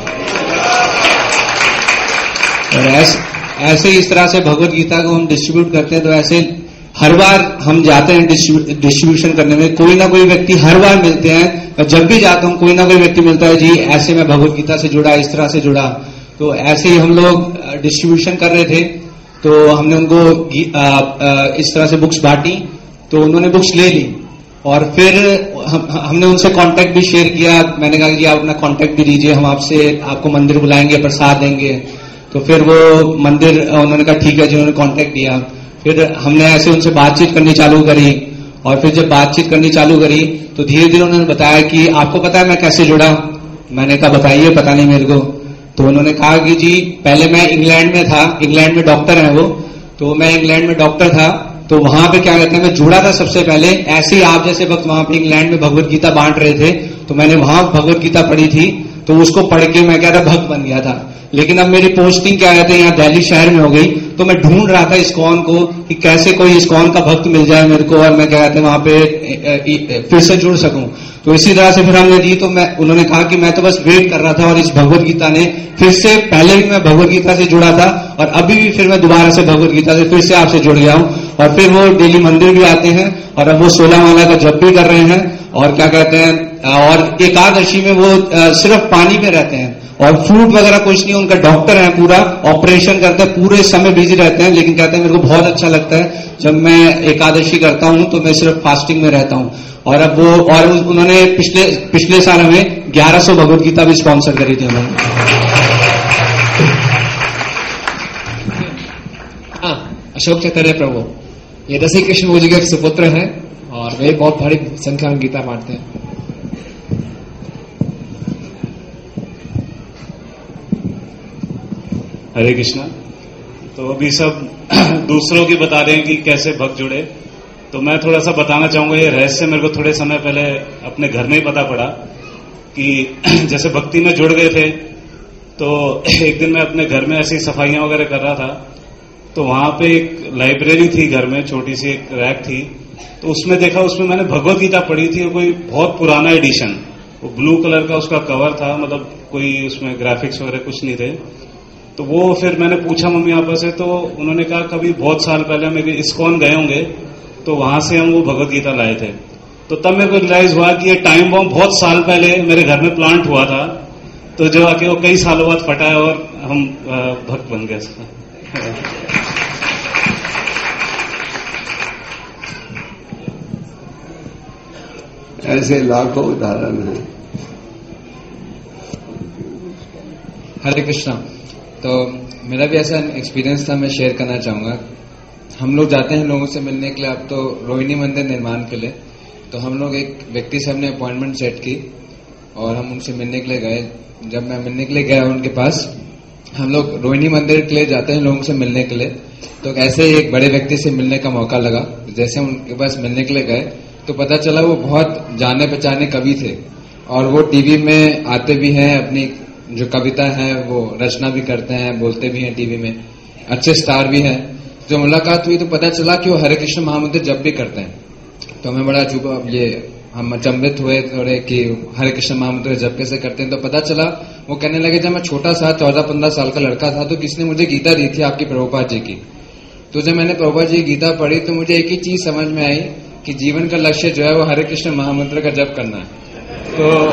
और ऐसे इस तरह से भगवत गीता को हम डिस्ट्रीब्यूट करते हैं। तो ऐसे हर बार हम जाते हैं डिस्ट्रीब्यूशन करने में, कोई ना कोई व्यक्ति हर बार मिलते हैं, और जब भी जाता हूं कोई ना कोई व्यक्ति मिलता है, जी ऐसे मैं भगवत गीता से जुड़ा, इस तरह से जुड़ा। तो ऐसे ही हम लोग डिस्ट्रीब्यूशन कर रहे थे, तो हमने उनको इस तरह से बुक्स बांटी, तो उन्होंने बुक्स ले ली और फिर हमने उनसे कांटेक्ट भी शेयर किया। मैंने कहा कि आप अपना कांटेक्ट भी दीजिए, हम आपको मंदिर बुलाएंगे, प्रसाद देंगे। तो फिर वो मंदिर उन्होंने कहा ठीक है जी, उन्होंने कांटेक्ट दिया। फिर हमने ऐसे उनसे बातचीत करनी चालू करी, और फिर जब बातचीत करनी चालू करी तो धीरे धीरे उन्होंने बताया कि आपको पता है मैं कैसे जुड़ा? मैंने कहा बताइए, पता नहीं मेरे को। तो उन्होंने कहा कि जी पहले मैं इंग्लैंड में था, इंग्लैंड में डॉक्टर है वो, तो मैं इंग्लैंड में डॉक्टर था, तो वहां पे क्या कहते हैं मैं जुड़ा था सबसे पहले। ऐसे ही आप जैसे वक्त वहां पे इंग्लैंड में भगवत गीता बांट रहे थे, तो मैंने वहां भगवत गीता पढ़ी थी, तो उसको पढ़ के मैं क्या था भक्त बन गया था। लेकिन अब मेरी पोस्टिंग क्या कहते हैं यहाँ दिल्ली शहर में हो गई, तो मैं ढूंढ रहा था ISKCON को कि कैसे कोई ISKCON का भक्त मिल जाए मेरे को, और मैं क्या कहते हैं वहां पे फिर से जुड़ सकूं। तो इसी तरह से फिर हमने दी। तो उन्होंने कहा कि मैं तो बस वेट कर रहा था, और इस भगवत गीता ने फिर से, पहले भी मैं भगवत गीता से जुड़ा था और अभी भी फिर मैं दोबारा से भगवत गीता से फिर से आपसे जुड़ गया हूं। और फिर वो डेली मंदिर भी आते हैं और अब वो 16 माला का जप भी कर रहे हैं, और क्या कहते हैं और एकादशी में वो सिर्फ पानी में रहते हैं और फ्रूट वगैरह कुछ नहीं। उनका डॉक्टर है, पूरा ऑपरेशन करते हैं, पूरे समय बिजी रहते हैं, लेकिन कहते हैं मेरे को बहुत अच्छा लगता है जब मैं एकादशी करता हूं तो मैं सिर्फ फास्टिंग में रहता हूं। और अब वो, और उन्होंने पिछले साल हमें 1100 भगवत गीता भी स्पॉन्सर करी थी उन्होंने। अशोक चैतन्य प्रभु ये दसी कृष्ण जी के सुपुत्र हैं और वे बहुत भारी संख्या में गीता बांटते हैं। हरे कृष्णा। तो अभी सब दूसरों की बता रहे हैं कि कैसे भक्त जुड़े, तो मैं थोड़ा सा बताना चाहूंगा। ये रहस्य मेरे को थोड़े समय पहले अपने घर में ही पता पड़ा कि जैसे भक्ति में जुड़ गए थे, तो एक दिन मैं अपने घर में ऐसी सफाइयां वगैरह कर रहा था, तो वहां पे एक लाइब्रेरी थी घर में, छोटी सी एक रैक थी, तो उसमें देखा, उसमें मैंने भगवत गीता पढ़ी थी, और कोई बहुत पुराना एडिशन, वो ब्लू कलर का उसका कवर था, मतलब कोई उसमें ग्राफिक्स वगैरह कुछ नहीं थे। तो वो फिर मैंने पूछा मम्मी पापा से, तो उन्होंने कहा कभी बहुत साल पहले हम ISKCON गए होंगे, तो वहां से हम वो भगवत गीता लाए थे। तो तब मेरे को रियलाइज हुआ कि ये टाइम बॉम्ब बहुत साल पहले मेरे घर में प्लांट हुआ था, तो जो आके वो कई सालों बाद फटा है और हम भक्त बन गए इसका। ऐसे लाखों उदाहरण हैं। हरे कृष्णा। तो मेरा भी ऐसा एक्सपीरियंस था, मैं शेयर करना चाहूंगा। हम लोग जाते हैं लोगों से मिलने के लिए, अब तो रोहिणी मंदिर निर्माण के लिए, तो हम लोग एक व्यक्ति से हमने अपॉइंटमेंट सेट की, और हम उनसे मिलने के लिए गए। जब मैं मिलने के लिए गया उनके पास, हम लोग रोहिणी मंदिर के लिए जाते हैं लोगों से मिलने के लिए, तो ऐसे ही एक बड़े व्यक्ति से मिलने का मौका लगा। जैसे उनके पास मिलने के लिए गए तो पता चला वो बहुत जाने पहचाने कवि थे और वो टीवी में आते भी हैं, अपनी जो कविता है वो रचना भी करते हैं, बोलते भी हैं टीवी में, अच्छे स्टार भी हैं। जो मुलाकात हुई तो पता चला कि वो हरे कृष्ण महामंत्र जप भी करते हैं। तो हमें बड़ा हम अचंभित हुए थोड़े कि हरे कृष्ण महामंत्र जप कैसे करते हैं। तो पता चला वो कहने लगे जब मैं छोटा सा 14-15 साल का लड़का था तो किसने मुझे गीता दी थी आपकी प्रभुपाद जी की। तो जब मैंने प्रभुपाद जी की गीता पढ़ी तो मुझे एक ही चीज समझ में आई कि जीवन का लक्ष्य जो है वो हरे कृष्ण महामंत्र का जप करना है।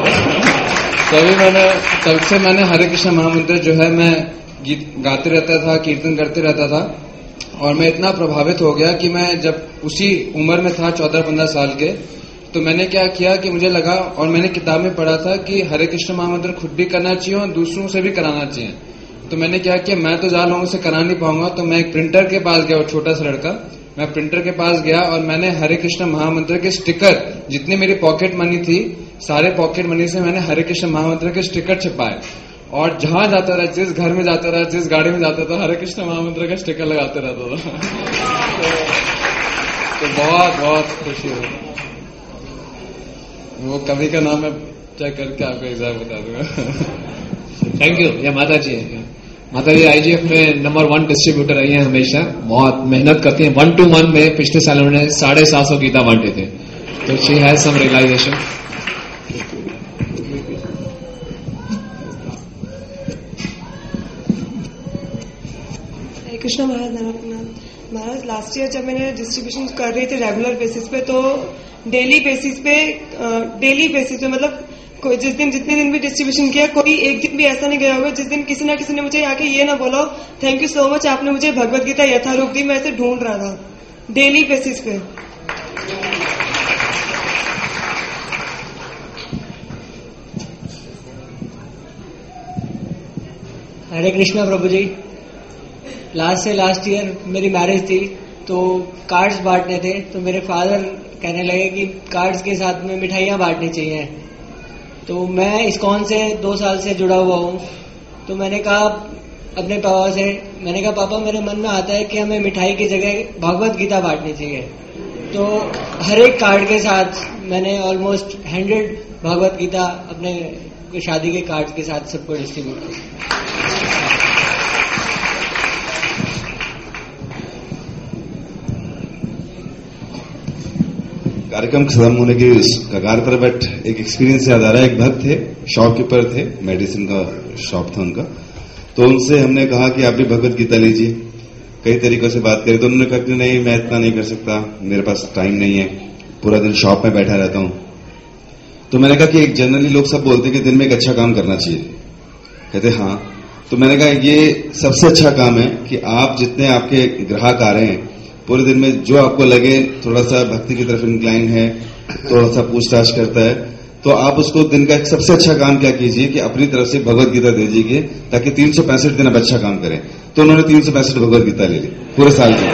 तो तब से मैंने हरे कृष्ण महामंत्र जो है मैं गीत गाते रहता था, कीर्तन करते रहता था और मैं इतना प्रभावित हो गया कि मैं जब उसी उम्र में था 14-15 साल के, तो मैंने क्या किया कि मुझे लगा और मैंने किताब में पढ़ा था कि हरे कृष्ण महामंत्र खुद भी करना चाहिए और दूसरों से भी कराना चाहिए। तो मैंने क्या किया, मैं तो ज्यादा लोगों से करा नहीं पाऊंगा, तो मैं एक प्रिंटर के पास गया, छोटा सा लड़का, मैं प्रिंटर के पास गया और मैंने हरे कृष्ण महामंत्र के स्टिकर, जितनी मेरी पॉकेट मनी थी सारे पॉकेट मनी से मैंने हरे कृष्ण महामंत्र के स्टिकर छिपाए और जहां जाता रहा, जिस घर में जाता रहा, जिस गाड़ी में जाता था, हरे कृष्ण महामंत्र का स्टिकर लगाते रहता था। तो बहुत बहुत खुशी हुई। वो कवि का नाम मैं चेक करके आपको एग्जैक्ट बता दूंगा। Thank you. ये माता जी है। माता जी आईजीएफ में नंबर 1 डिस्ट्रीब्यूटर रही है, हमेशा बहुत मेहनत करती हैं। 1-to-1 में पिछले साल उन्होंने 750 गीता बांटे थे। तो she has some realization. Krishna Maharaj last year जब मैंने डिस्ट्रीब्यूशन कर रही थी रेगुलर बेसिस पे, तो डेली बेसिस पे मतलब जिस दिन जितने दिन भी डिस्ट्रीब्यूशन किया, कोई एक दिन भी ऐसा नहीं गया होगा जिस दिन किसी ना किसी ने मुझे आके ये ना बोलो थैंक यू सो मच, आपने मुझे भगवत गीता यथारूप दी, मैं इसे ढूंढ रहा था डेली बेसिस पे। हरे कृष्णा प्रभु जी। लास्ट ईयर मेरी मैरिज थी, तो कार्ड्स बांटने थे, तो मेरे फादर कहने लगे कि कार्ड्स के साथ में मिठाइयाँ बांटनी चाहिए। तो मैं इस्कॉन से 2 साल से जुड़ा हुआ हूँ। तो मैंने कहा अपने पापा से, मैंने कहा पापा मेरे मन में आता है कि हमें मिठाई की जगह भगवत गीता बांटनी चाहिए। तो हर एक कार्ड के साथ मैंने ऑलमोस्ट 100 भगवत गीता अपने शादी के कार्ड के साथ सबको डिस्ट्रीब्यूट किया। कार्यक्रम खत्म होने की कगार पर बट एक एक्सपीरियंस याद आ रहा है। एक भक्त थे, शॉपकीपर थे, मेडिसिन का शॉप था उनका। तो उनसे हमने कहा कि आप भी भगवत गीता लीजिए। कई तरीकों से बात करी तो उन्होंने कहा कि नहीं मैं इतना नहीं कर सकता, मेरे पास टाइम नहीं है, पूरा दिन शॉप में बैठा रहता हूं। तो मैंने कहा कि एक जनरली लोग सब बोलते हैं कि दिन में एक अच्छा काम करना चाहिए। कहते हाँ। तो मैंने कहा ये सबसे अच्छा काम है कि आप जितने आपके ग्राहक आ रहे हैं पूरे दिन में जो आपको लगे थोड़ा सा भक्ति की तरफ इंक्लाइन है, थोड़ा सा पूछताछ करता है, तो आप उसको दिन का एक सबसे अच्छा काम क्या कीजिए कि अपनी तरफ से भगवत गीता दे दीजिए ताकि 365 दिन आप अच्छा काम करें। तो उन्होंने 365 भगवत गीता ले ली पूरे साल की।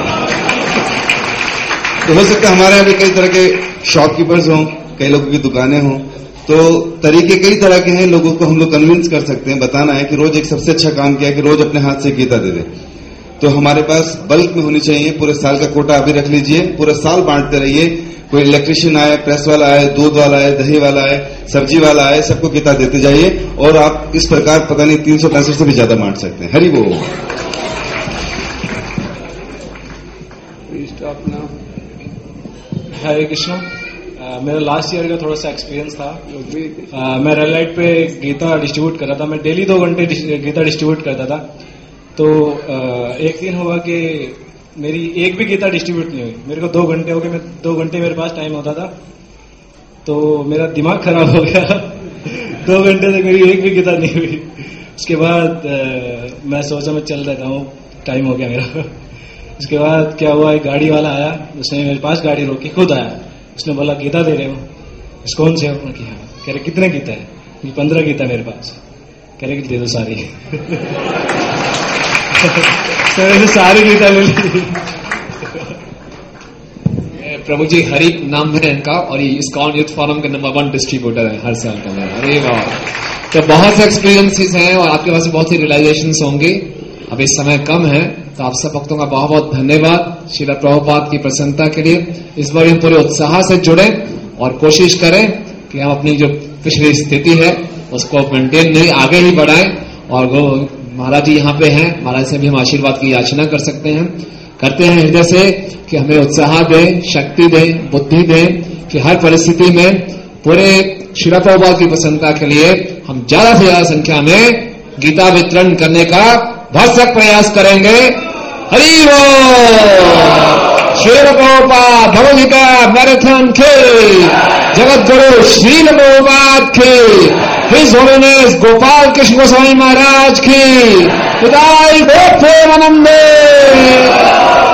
तो हो सकता है हमारे यहाँ भी कई तरह के शॉपकीपर्स हों, कई लोगों की दुकानें हों, तो तरीके कई तरह के हैं। लोगों को हम लोग कन्विंस कर सकते हैं, बताना है कि रोज एक सबसे अच्छा काम किया कि रोज अपने हाथ से गीता दे दें। तो हमारे पास बल्क में होनी चाहिए, पूरे साल का कोटा अभी रख लीजिए, पूरे साल बांटते रहिए। कोई इलेक्ट्रिशियन आए, प्रेस वाला आए, दूध वाला आए, दही वाला आए, सब्जी वाला आए, सबको गीता देते जाइए और आप इस प्रकार पता नहीं 365 से भी ज्यादा बांट सकते हैं। हरि बोल। हरे कृष्ण। मेरा लास्ट ईयर का थोड़ा सा एक्सपीरियंस था। मैं रेड लाइट पे गीता डिस्ट्रीब्यूट कर रहा था। मैं डेली 2 घंटे गीता डिस्ट्रीब्यूट करता था। तो एक दिन हुआ कि मेरी एक भी गीता डिस्ट्रीब्यूट नहीं हुई। मेरे को 2 घंटे हो गए, मैं 2 घंटे मेरे पास टाइम होता था, तो मेरा दिमाग खराब हो गया। 2 घंटे तक मेरी एक भी गीता नहीं हुई। उसके बाद मैं सोचा मैं चल देता हूँ, टाइम हो गया मेरा। उसके बाद क्या हुआ, एक गाड़ी वाला आया, उसने मेरे पास गाड़ी रोकी, खुद आया। उसने बोला गीता दे रहे हो, कौन से हो? कह रहे कितने गीता है? 15 गीता मेरे पास। कह रहे कि दे दो सारी। सारी गीता ले ली। प्रभु जी हरि नाम है इनका, और ये इस्कॉन यूथ फोरम के नंबर 1 डिस्ट्रीब्यूटर है हर साल का। अरे वाह, तो बहुत से एक्सपीरियंसेस हैं और आपके पास बहुत ही रियलाइजेशंस होंगे। अभी समय कम है, तो आप सब भक्तों का बहुत बहुत धन्यवाद श्रील प्रभुपाद की प्रसन्नता के लिए। इस बार हम पूरे उत्साह से जुड़े और कोशिश करें कि हम अपनी जो पिछली स्थिति है उसको मेंटेन नहीं, आगे ही बढ़ाएं। और वो महाराज जी यहाँ पे हैं, महाराज से भी हम आशीर्वाद की याचना कर सकते हैं, करते हैं हृदय से कि हमें उत्साह दें, शक्ति दें, बुद्धि दें कि हर परिस्थिति में पूरे श्रील प्रभुपाद की प्रसन्नता के लिए हम ज्यादा से ज्यादा संख्या में गीता वितरण करने का भरसक प्रयास करेंगे। हरि बोल। श्रील प्रभुपाद भगवद गीता मैराथन के जगत गुरु श्रील प्रभुपाद की, हिज होलीनेस गोपाल कृष्ण गोस्वामी महाराज की, खुदाई गो प्रेमानंदे।